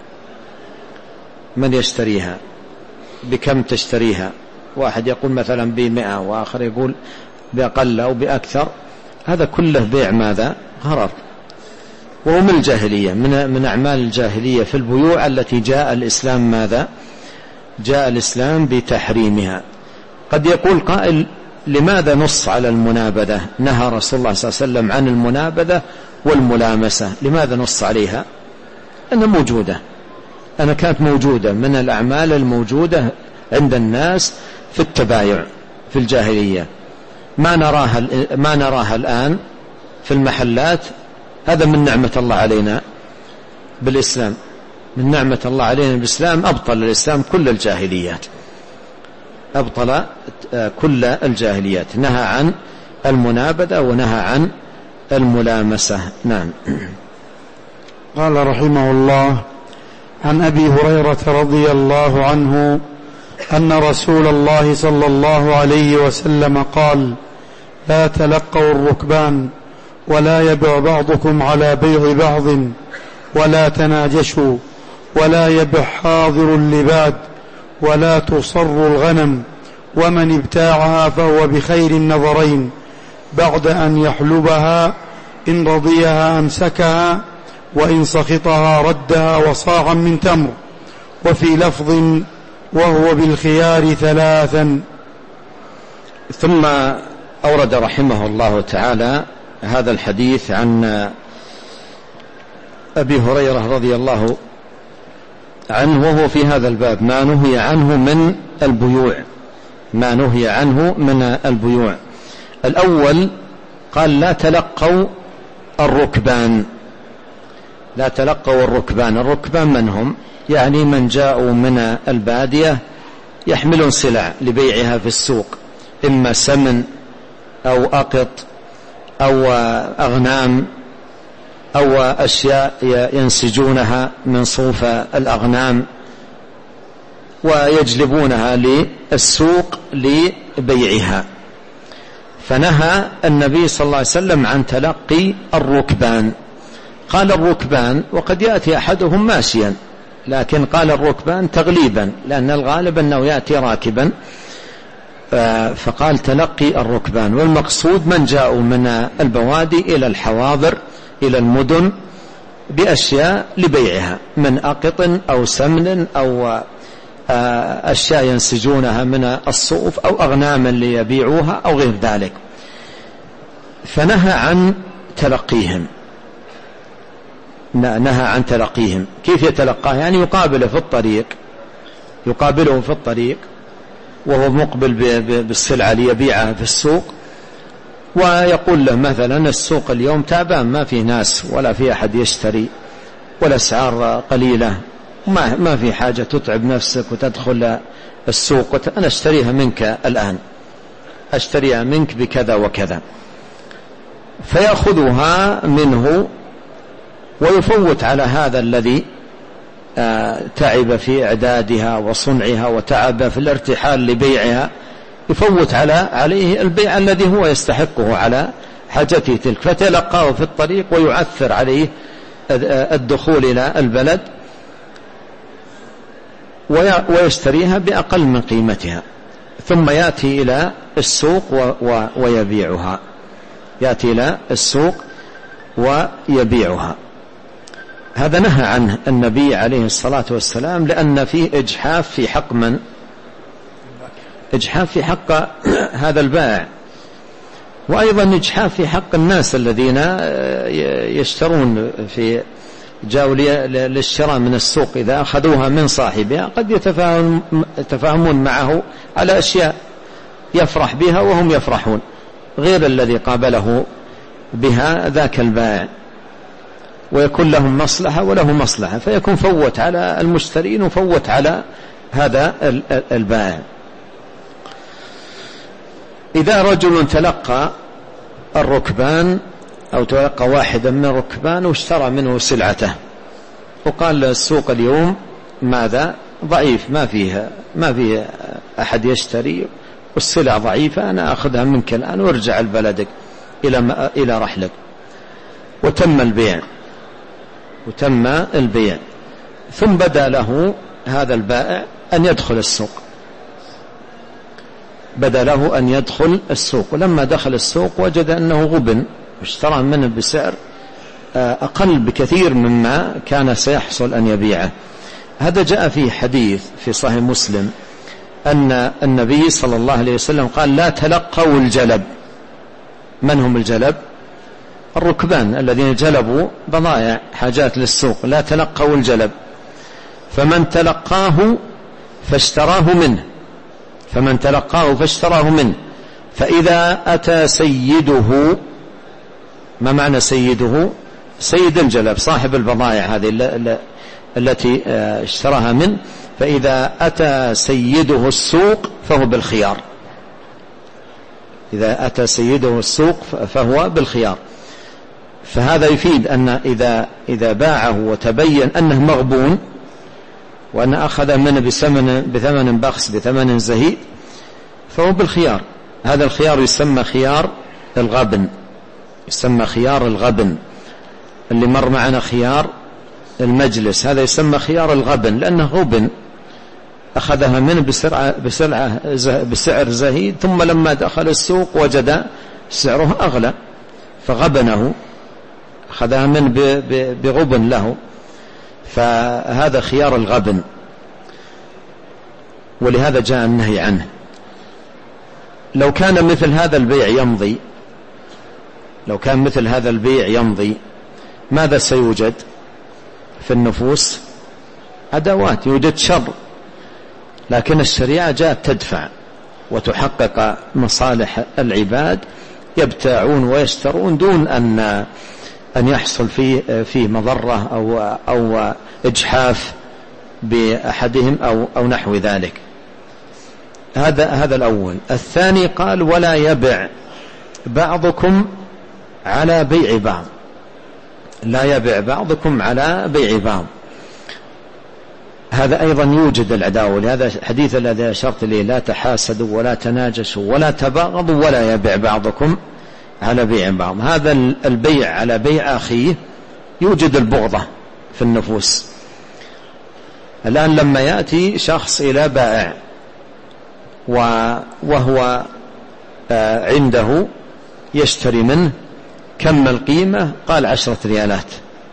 Speaker 2: من يشتريها، بكم تشتريها؟ واحد يقول مثلا بمئة وآخر يقول بأقل أو بأكثر. هذا كله بيع ماذا؟ غرر، وهو من الجاهلية، من, من أعمال الجاهلية في البيوع التي جاء الإسلام ماذا؟ جاء الإسلام بتحريمها. قد يقول قائل لماذا نص على المنابذة؟ نهى رسول الله صلى الله عليه وسلم عن المنابذة والملامسة، لماذا نص عليها؟ أنها موجودة، أنا كانت موجودة من الأعمال الموجودة عند الناس في التبايع في الجاهلية، ما نراها ما نراها الآن في المحلات. هذا من نعمة الله علينا بالإسلام، من نعمة الله علينا بالإسلام. أبطل الإسلام كل الجاهليات، أبطل كل الجاهليات، نهى عن المنابذة ونهى عن الملامسة. نعم.
Speaker 1: قال رحمه الله: عن أبي هريرة رضي الله عنه أن رسول الله صلى الله عليه وسلم قال: لا تلقوا الركبان ولا يبع بعضكم على بيع بعض ولا تناجشوا ولا يبع حاضر اللباد ولا تصر الغنم، ومن ابتاعها فهو بخير النظرين بعد أن يحلبها، إن رضيها أمسكها، وإن سخطها ردها وصاعا من تمر. وفي لفظ وهو بالخيار ثلاثا.
Speaker 2: ثم أورد رحمه الله تعالى هذا الحديث عن أبي هريرة رضي الله عنه، وهو في هذا الباب ما نهي عنه من البيوع، ما نهي عنه من البيوع. الأول قال لا تلقوا الركبان، لا تلقوا الركبان. الركبان من هم؟ يعني من جاءوا من البادية يحملون سلع لبيعها في السوق، إما سمن أو أقط أو أغنام أو أشياء ينسجونها من صوف الأغنام ويجلبونها للسوق لبيعها. فنهى النبي صلى الله عليه وسلم عن تلقي الركبان. قال الركبان، وقد يأتي أحدهم ماشيا، لكن قال الركبان تغليبا، لأن الغالب أنه يأتي راكبا، فقال تلقي الركبان. والمقصود من جاءوا من البوادي إلى الحواضر إلى المدن بأشياء لبيعها من أقط أو سمن أو أشياء ينسجونها من الصوف أو أغناما ليبيعوها أو غير ذلك. فنهى عن تلقيهم، نهى عن تلقيهم. كيف يتلقاه؟ يعني يقابله في الطريق، يقابله في الطريق وهو مقبل بالسلعة ليبيعها في السوق، ويقول له مثلا السوق اليوم تعبان، ما في ناس ولا في أحد يشتري والأسعار قليلة، ما ما في حاجة تتعب نفسك وتدخل السوق، أنا أشتريها منك الآن، أشتريها منك بكذا وكذا. فيأخذها منه ويفوت على هذا الذي تعب في إعدادها وصنعها وتعب في الارتحال لبيعها، يفوت على عليه البيع الذي هو يستحقه على حاجته تلك، فتلقاه في الطريق ويعثر عليه الدخول إلى البلد ويشتريها بأقل من قيمتها، ثم يأتي إلى السوق ويبيعها، يأتي إلى السوق ويبيعها. هذا نهى عنه النبي عليه الصلاة والسلام، لأن فيه إجحاف في حق من؟ إجحاف في حق هذا البائع، وأيضا إجحاف في حق الناس الذين يشترون في جاءوا للشراء من السوق، إذا أخذوها من صاحبها قد يتفاهمون معه على أشياء يفرح بها وهم يفرحون، غير الذي قابله بها ذاك البائع، ويكون لهم مصلحة وله مصلحة، فيكون فوت على المشترين وفوت على هذا البائع. إذا رجل تلقى الركبان أو تلقى واحدا من الركبان واشترى منه سلعته، وقال السوق اليوم ماذا؟ ضعيف، ما فيها ما فيه أحد يشتري والسلع ضعيفة، أنا أخذها منك الآن وارجع لبلدك إلى إلى رحلك. وتم البيع وتم البيع ثم بدا له هذا البائع أن يدخل السوق، بدا له أن يدخل السوق، ولما دخل السوق وجد أنه غبن واشترى منه بسعر أقل بكثير مما كان سيحصل أن يبيعه. هذا جاء في حديث في صحيح مسلم أن النبي صلى الله عليه وسلم قال لا تلقوا الجلب. من هم الجلب؟ الركبان الذين جلبوا بضائع حاجات للسوق، لا تلقوا الجلب. فمن تلقاه فاشتراه منه فمن تلقاه فاشتراه منه فإذا أتى سيده، ما معنى سيده؟ سيد الجلب صاحب البضائع هذه التي اشتراها منه، فإذا أتى سيده السوق فهو بالخيار، إذا أتى سيده السوق فهو بالخيار. فهذا يفيد أن إذا إذا باعه وتبين أنه مغبون وأن أخذ منه بثمن بثمن بخس بثمن زهيد فهو بالخيار. هذا الخيار يسمى خيار الغبن، يسمى خيار الغبن. اللي مر معنا خيار المجلس، هذا يسمى خيار الغبن لأنه غبن أخذها منه بسرعة بسرعة بسعر زهيد، ثم لما دخل السوق وجد سعره أغلى فغبنه، أخذها منه بغبن له، فهذا خيار الغبن، ولهذا جاء النهي عنه. لو كان مثل هذا البيع يمضي لو كان مثل هذا البيع يمضي ماذا سيوجد في النفوس؟ عداوات، يوجد شر، لكن الشريعة جاءت تدفع وتحقق مصالح العباد، يبتاعون ويشترون دون أن أن يحصل فيه فيه مضرة أو أو إجحاف بأحدهم أو أو نحو ذلك. هذا هذا الأول. الثاني قال ولا يبع بعضكم على بيع بعض، لا يبع بعضكم على بيع بعض، هذا أيضا يوجد العداوة. لهذا الحديث الذي أشرت إليه لا تحاسدوا ولا تناجشوا ولا تباغضوا ولا يبع بعضكم على بيع بعض، هذا البيع على بيع أخيه يوجد البغضة في النفوس. الآن لما يأتي شخص إلى بائع وهو عنده يشتري منه كم القيمة، قال عشرة ريالات،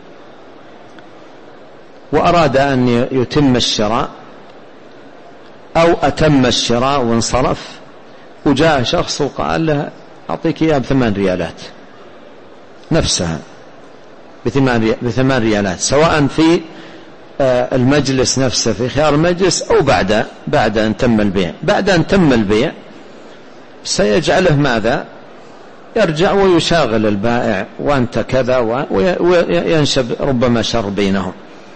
Speaker 2: وأراد أن يتم الشراء أو أتم الشراء وانصرف، وجاء شخص وقال له أعطيك إياه بثمان ريالات، نفسها بثمان ريالات، سواء في المجلس نفسه في خيار المجلس أو بعد بعد أن تم البيع. بعد أن تم البيع سيجعله ماذا؟ يرجع ويشاغل البائع وأنت كذا، وينشب ربما شر بينهم.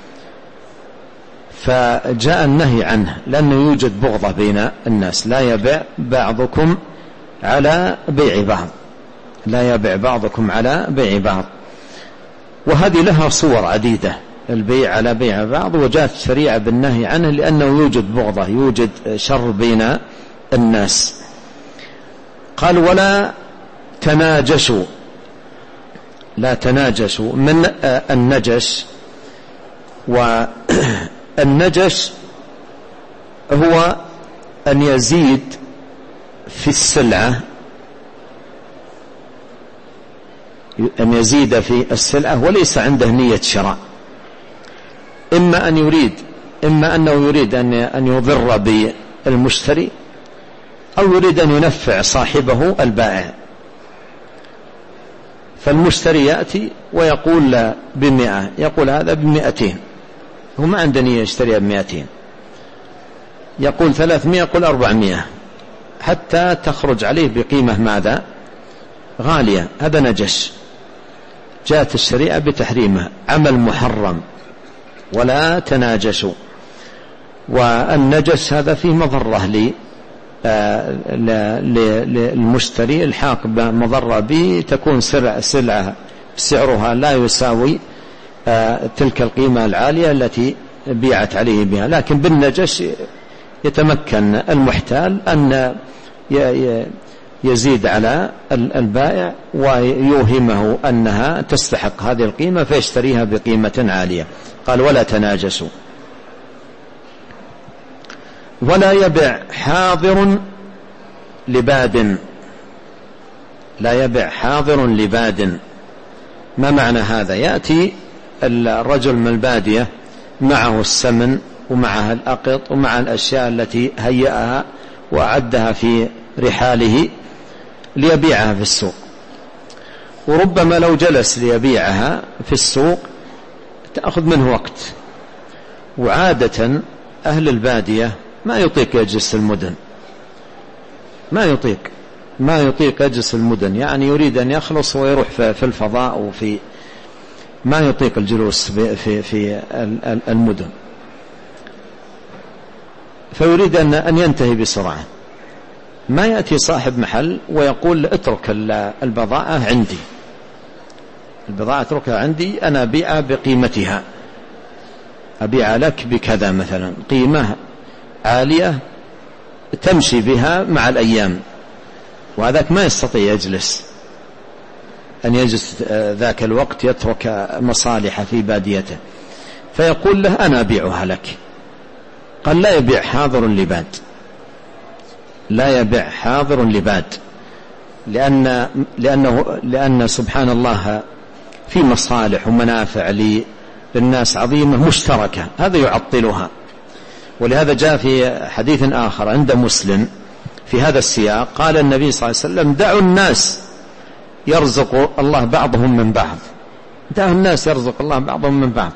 Speaker 2: فجاء النهي عنه لأنه يوجد بغضة بين الناس. لا يبيع بعضكم على بيع بعض، لا يبيع بعضكم على بيع بعض. وهذه لها صور عديدة، البيع على بيع بعض، وجاءت الشريعة بالنهي عنه لأنه يوجد بغضة، يوجد شر بين الناس. قال ولا تناجشوا، لا تناجشوا من النجش، والنجش هو أن يزيد في السلعة، أن يزيد في السلعة وليس عنده نية شراء، إما أن يريد إما أنه يريد أن يضر بالمشتري أو يريد أن ينفع صاحبه البائع. فالمشتري يأتي ويقول بمئة، يقول هذا بمئتين، هو ما عنده نية يشتريها بمئتين، يقول ثلاثمائة، يقول أربعمائة، حتى تخرج عليه بقيمة ماذا؟ غالية. هذا نجش، جاءت الشريعة بتحريمه، عمل محرم. ولا تناجشوا، والنجس هذا فيه مضرة للمشتري، الحاق بمضرة به، تكون سلعة سعرها لا يساوي تلك القيمة العالية التي بيعت عليه بها. لكن بالنجش يتمكن المحتال أن يزيد على البائع ويوهمه أنها تستحق هذه القيمة فيشتريها بقيمة عالية. قال ولا تناجسوا. ولا يبع حاضر لباد، لا يبع حاضر لباد. ما معنى هذا؟ يأتي الرجل من البادية معه السمن ومعها الأقط ومع الأشياء التي هيأها وأعدها في رحاله ليبيعها في السوق، وربما لو جلس ليبيعها في السوق تأخذ منه وقت. وعادة أهل البادية ما يطيق يجلس المدن، ما يطيق ما يطيق يجلس المدن، يعني يريد أن يخلص ويروح في الفضاء، وفي ما يطيق الجلوس في في المدن، فيريد أن ينتهي بسرعة. ما يأتي صاحب محل ويقول اترك البضاعة عندي، البضاعة اتركها عندي، أنا أبيعها بقيمتها، أبيع لك بكذا مثلا، قيمة عالية تمشي بها مع الأيام. وهذاك ما يستطيع يجلس أن يجلس ذاك الوقت يترك مصالح في باديته، فيقول له أنا أبيعها لك، قال لا يبيع حاضر لباد، لا يبيع حاضر لباد، لأن لأنه لأن سبحان الله في مصالح ومنافع للناس عظيمة مشتركة، هذا يعطلها. ولهذا جاء في حديث آخر عند مسلم في هذا السياق، قال النبي صلى الله عليه وسلم: دعوا الناس يرزق الله بعضهم من بعض، دعوا الناس يرزق الله بعضهم من بعض.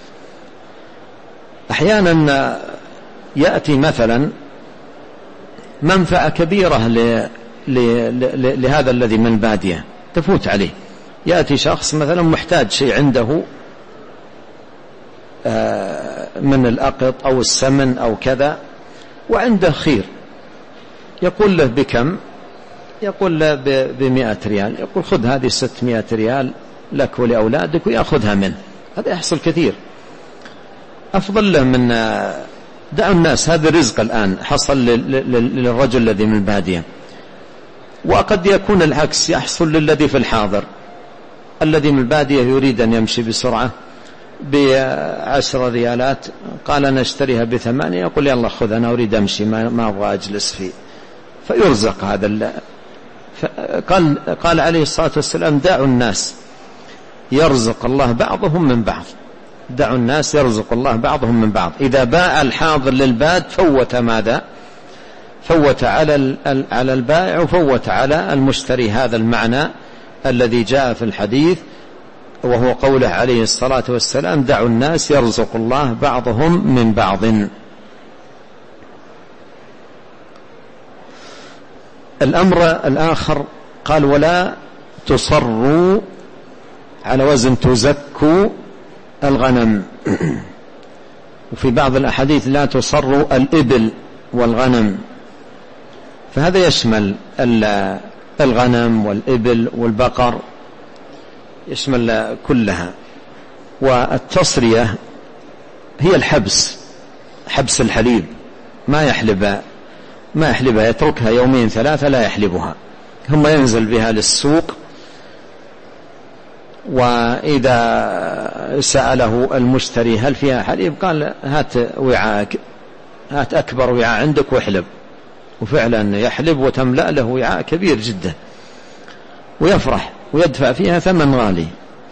Speaker 2: أحيانا يأتي مثلا منفعة كبيرة ل... ل... ل... لهذا الذي من البادية تفوت عليه. يأتي شخص مثلا محتاج شيء عنده من الأقط أو السمن أو كذا، وعنده خير، يقول له بكم؟ يقول له بمئة ريال، يقول خذ هذه ستمائة ريال لك ولأولادك، ويأخذها منه. هذا يحصل كثير، أفضل له من دعوا الناس. هذا رزق الآن حصل للرجل الذي من البادية. وقد يكون العكس يحصل للذي في الحاضر، الذي من البادية يريد أن يمشي بسرعة بعشر ريالات، قال أنا اشتريها بثمانية، يقول يلا خذ أنا أريد أمشي، ما أبغى أجلس فيه، فيرزق هذا. قال, قال عليه الصلاة والسلام: دعوا الناس يرزق الله بعضهم من بعض، دعوا الناس يرزق الله بعضهم من بعض. إذا باع الحاضر للباد فوت ماذا؟ فوت على على البائع وفوت على المشتري. هذا المعنى الذي جاء في الحديث، وهو قوله عليه الصلاة والسلام: دعوا الناس يرزق الله بعضهم من بعض. الأمر الآخر قال: ولا تصروا، على وزن تزكوا الغنم. وفي بعض الأحاديث: لا تصروا الإبل والغنم. فهذا يشمل الغنم والإبل والبقر، يشمل كلها. والتصرية هي الحبس، حبس الحليب، ما يحلب ما يحلبها، يتركها يومين ثلاثة لا يحلبها، ثم ينزل بها للسوق. وإذا سأله المشتري هل فيها حليب، قال هات وعاء، هات أكبر وعاء عندك واحلب، وفعلا يحلب وتملأ له وعاء كبير جدا، ويفرح ويدفع فيها ثمن غالي.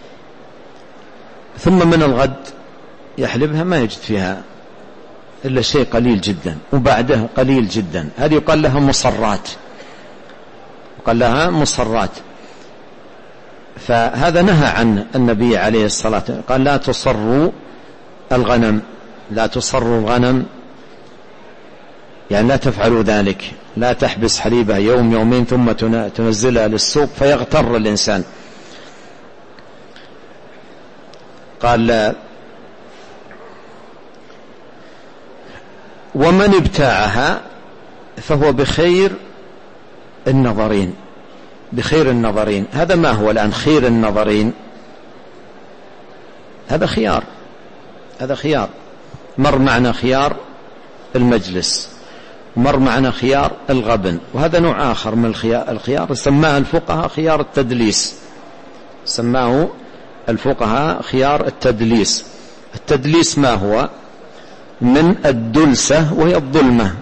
Speaker 2: ثم من الغد يحلبها ما يجد فيها إلا شيء قليل جدا، وبعده قليل جدا. هذه يقال لها مصرات، يقال لها مصرات. فهذا نهى عن النبي عليه الصلاة والسلام، قال: لا تصروا الغنم، لا تصروا الغنم، يعني لا تفعلوا ذلك، لا تحبس حليبها يوم يومين ثم تنزلها للسوق فيغتر الإنسان. قال: ومن ابتاعها فهو بخير النظرين، بخير النظرين. هذا ما هو الآن خير النظرين؟ هذا خيار، هذا خيار. مر معنا خيار المجلس، مر معنا خيار الغبن، وهذا نوع آخر من الخيار. الخيار سماه الفقهاء خيار التدليس، سماه الفقهاء خيار التدليس. التدليس ما هو؟ من الدلسة، وهي الظلمة،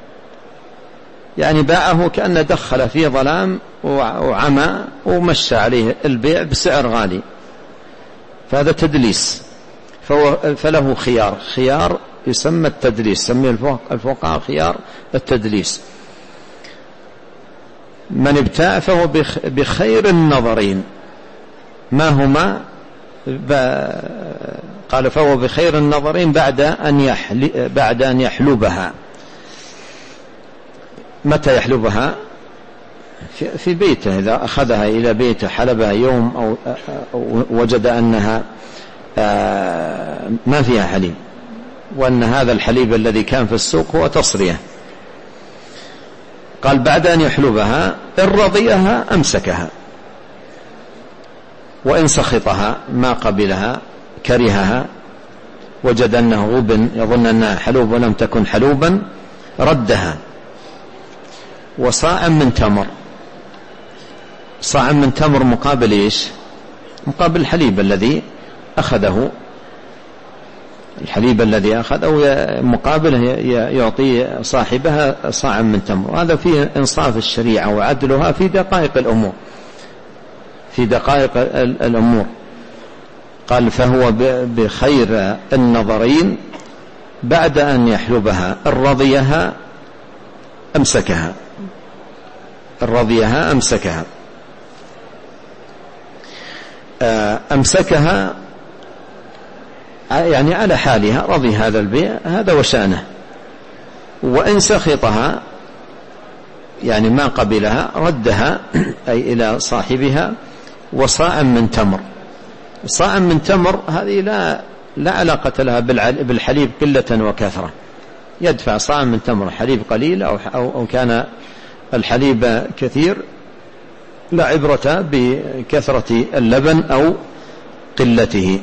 Speaker 2: يعني باعه كأنه دخل فيه ظلام وعمى ومشى عليه البيع بسعر غالي، فهذا تدليس. فهو فله خيار، خيار يسمى التدليس، سميه الفقهاء خيار التدليس. من ابتاع فهو بخير النظرين. ما هما؟ قال: فهو بخير النظرين بعد أن يحل بعد أن يحلبها. متى يحلبها؟ في بيته، إذا أخذها إلى بيته حلبها يوم أو وجد أنها ما فيها حليب، وأن هذا الحليب الذي كان في السوق هو تصرية. قال: بعد أن يحلبها إن رضيها أمسكها، وإن سخطها ما قبلها كرهها، وجد أنه غبن يظن أنها حلوب ولم تكن حلوبا، ردها. وصاع من تمر، صاع من تمر مقابل إيش؟ مقابل الحليب الذي أخذه. الحليب الذي أخذ أو مقابله يعطي صاحبها صاعا من تمر. وهذا فيه إنصاف الشريعة وعدلها في دقائق الأمور في دقائق الأمور. قال فهو بخير النظرين بعد أن يحلبها، إن رضيها أمسكها إن رضيها أمسكها أمسكها يعني على حالها، رضي هذا البيع هذا وشأنه. وإن سخطها يعني ما قبلها ردها أي إلى صاحبها وصاعا من تمر. صاعا من تمر هذه لا لا علاقة لها بالحليب قلة وكثرة، يدفع صاعا من تمر، حليب قليل أو أو كان الحليب كثير، لا عبرة بكثرة اللبن أو قلته.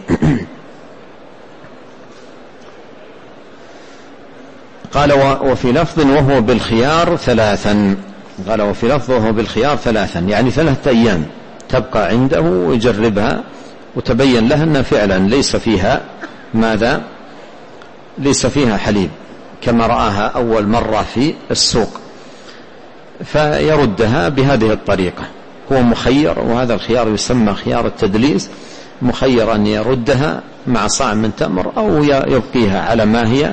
Speaker 2: قال وفي لفظ وهو بالخيار ثلاثا، قال وفي لفظ وهو بالخيار ثلاثا يعني ثلاثة أيام تبقى عنده ويجربها وتبين له أن فعلا ليس فيها ماذا ليس فيها حليب كما رآها أول مرة في السوق، فيردها بهذه الطريقة. هو مخير، وهذا الخيار يسمى خيار التدليس، مخير أن يردها مع صاع من تمر أو يبقيها على ما هي،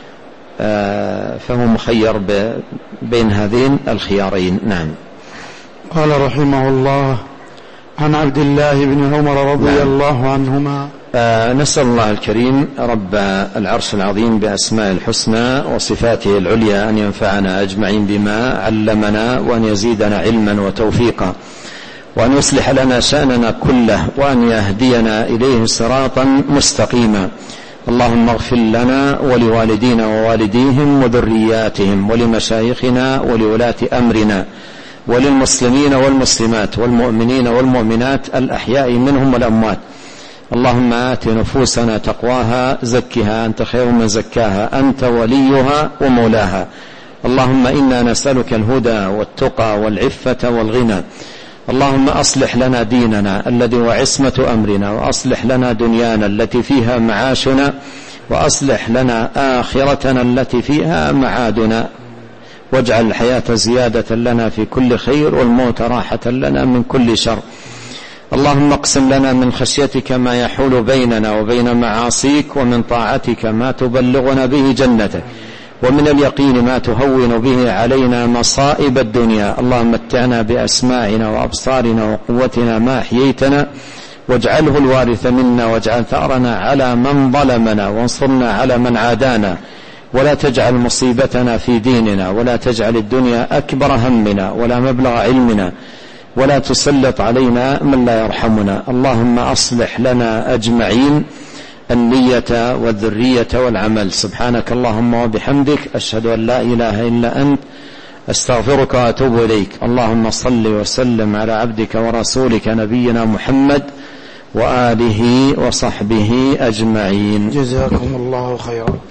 Speaker 2: فهو مخير بين هذين الخيارين. نعم.
Speaker 1: قال رحمه الله عن عبد الله بن عمر رضي نعم. الله عنهما.
Speaker 2: آه نسأل الله الكريم رب العرش العظيم بأسماء الحسنى وصفاته العليا أن ينفعنا أجمعين بما علمنا، وأن يزيدنا علما وتوفيقا، وأن يصلح لنا شأننا كله، وأن يهدينا إليه صراطا مستقيما. اللهم اغفر لنا ولوالدينا ووالديهم وذرياتهم ولمشايخنا ولولاة أمرنا وللمسلمين والمسلمات والمؤمنين والمؤمنات الأحياء منهم والأموات. اللهم آت نفوسنا تقواها، زكها أنت خير من زكاها، أنت وليها ومولاها. اللهم إنا نسألك الهدى والتقى والعفة والغنى. اللهم أصلح لنا ديننا الذي هو عصمة أمرنا، وأصلح لنا دنيانا التي فيها معاشنا، وأصلح لنا آخرتنا التي فيها معادنا، واجعل الحياة زيادة لنا في كل خير، والموت راحة لنا من كل شر. اللهم اقسم لنا من خشيتك ما يحول بيننا وبين معاصيك، ومن طاعتك ما تبلغنا به جنتك، ومن اليقين ما تهون به علينا مصائب الدنيا. اللهم متعنا بأسماعنا وأبصارنا وقوتنا ما أحييتنا، واجعله الوارث منا، واجعل ثأرنا على من ظلمنا، وانصرنا على من عادانا، ولا تجعل مصيبتنا في ديننا، ولا تجعل الدنيا أكبر همنا ولا مبلغ علمنا، ولا تسلط علينا من لا يرحمنا. اللهم أصلح لنا أجمعين النية والذرية والعمل. سبحانك اللهم وبحمدك، أشهد أن لا إله إلا أنت، أستغفرك وأتوب إليك. اللهم صل وسلم على عبدك ورسولك نبينا محمد وآله وصحبه أجمعين.
Speaker 1: جزاكم الله خيرا.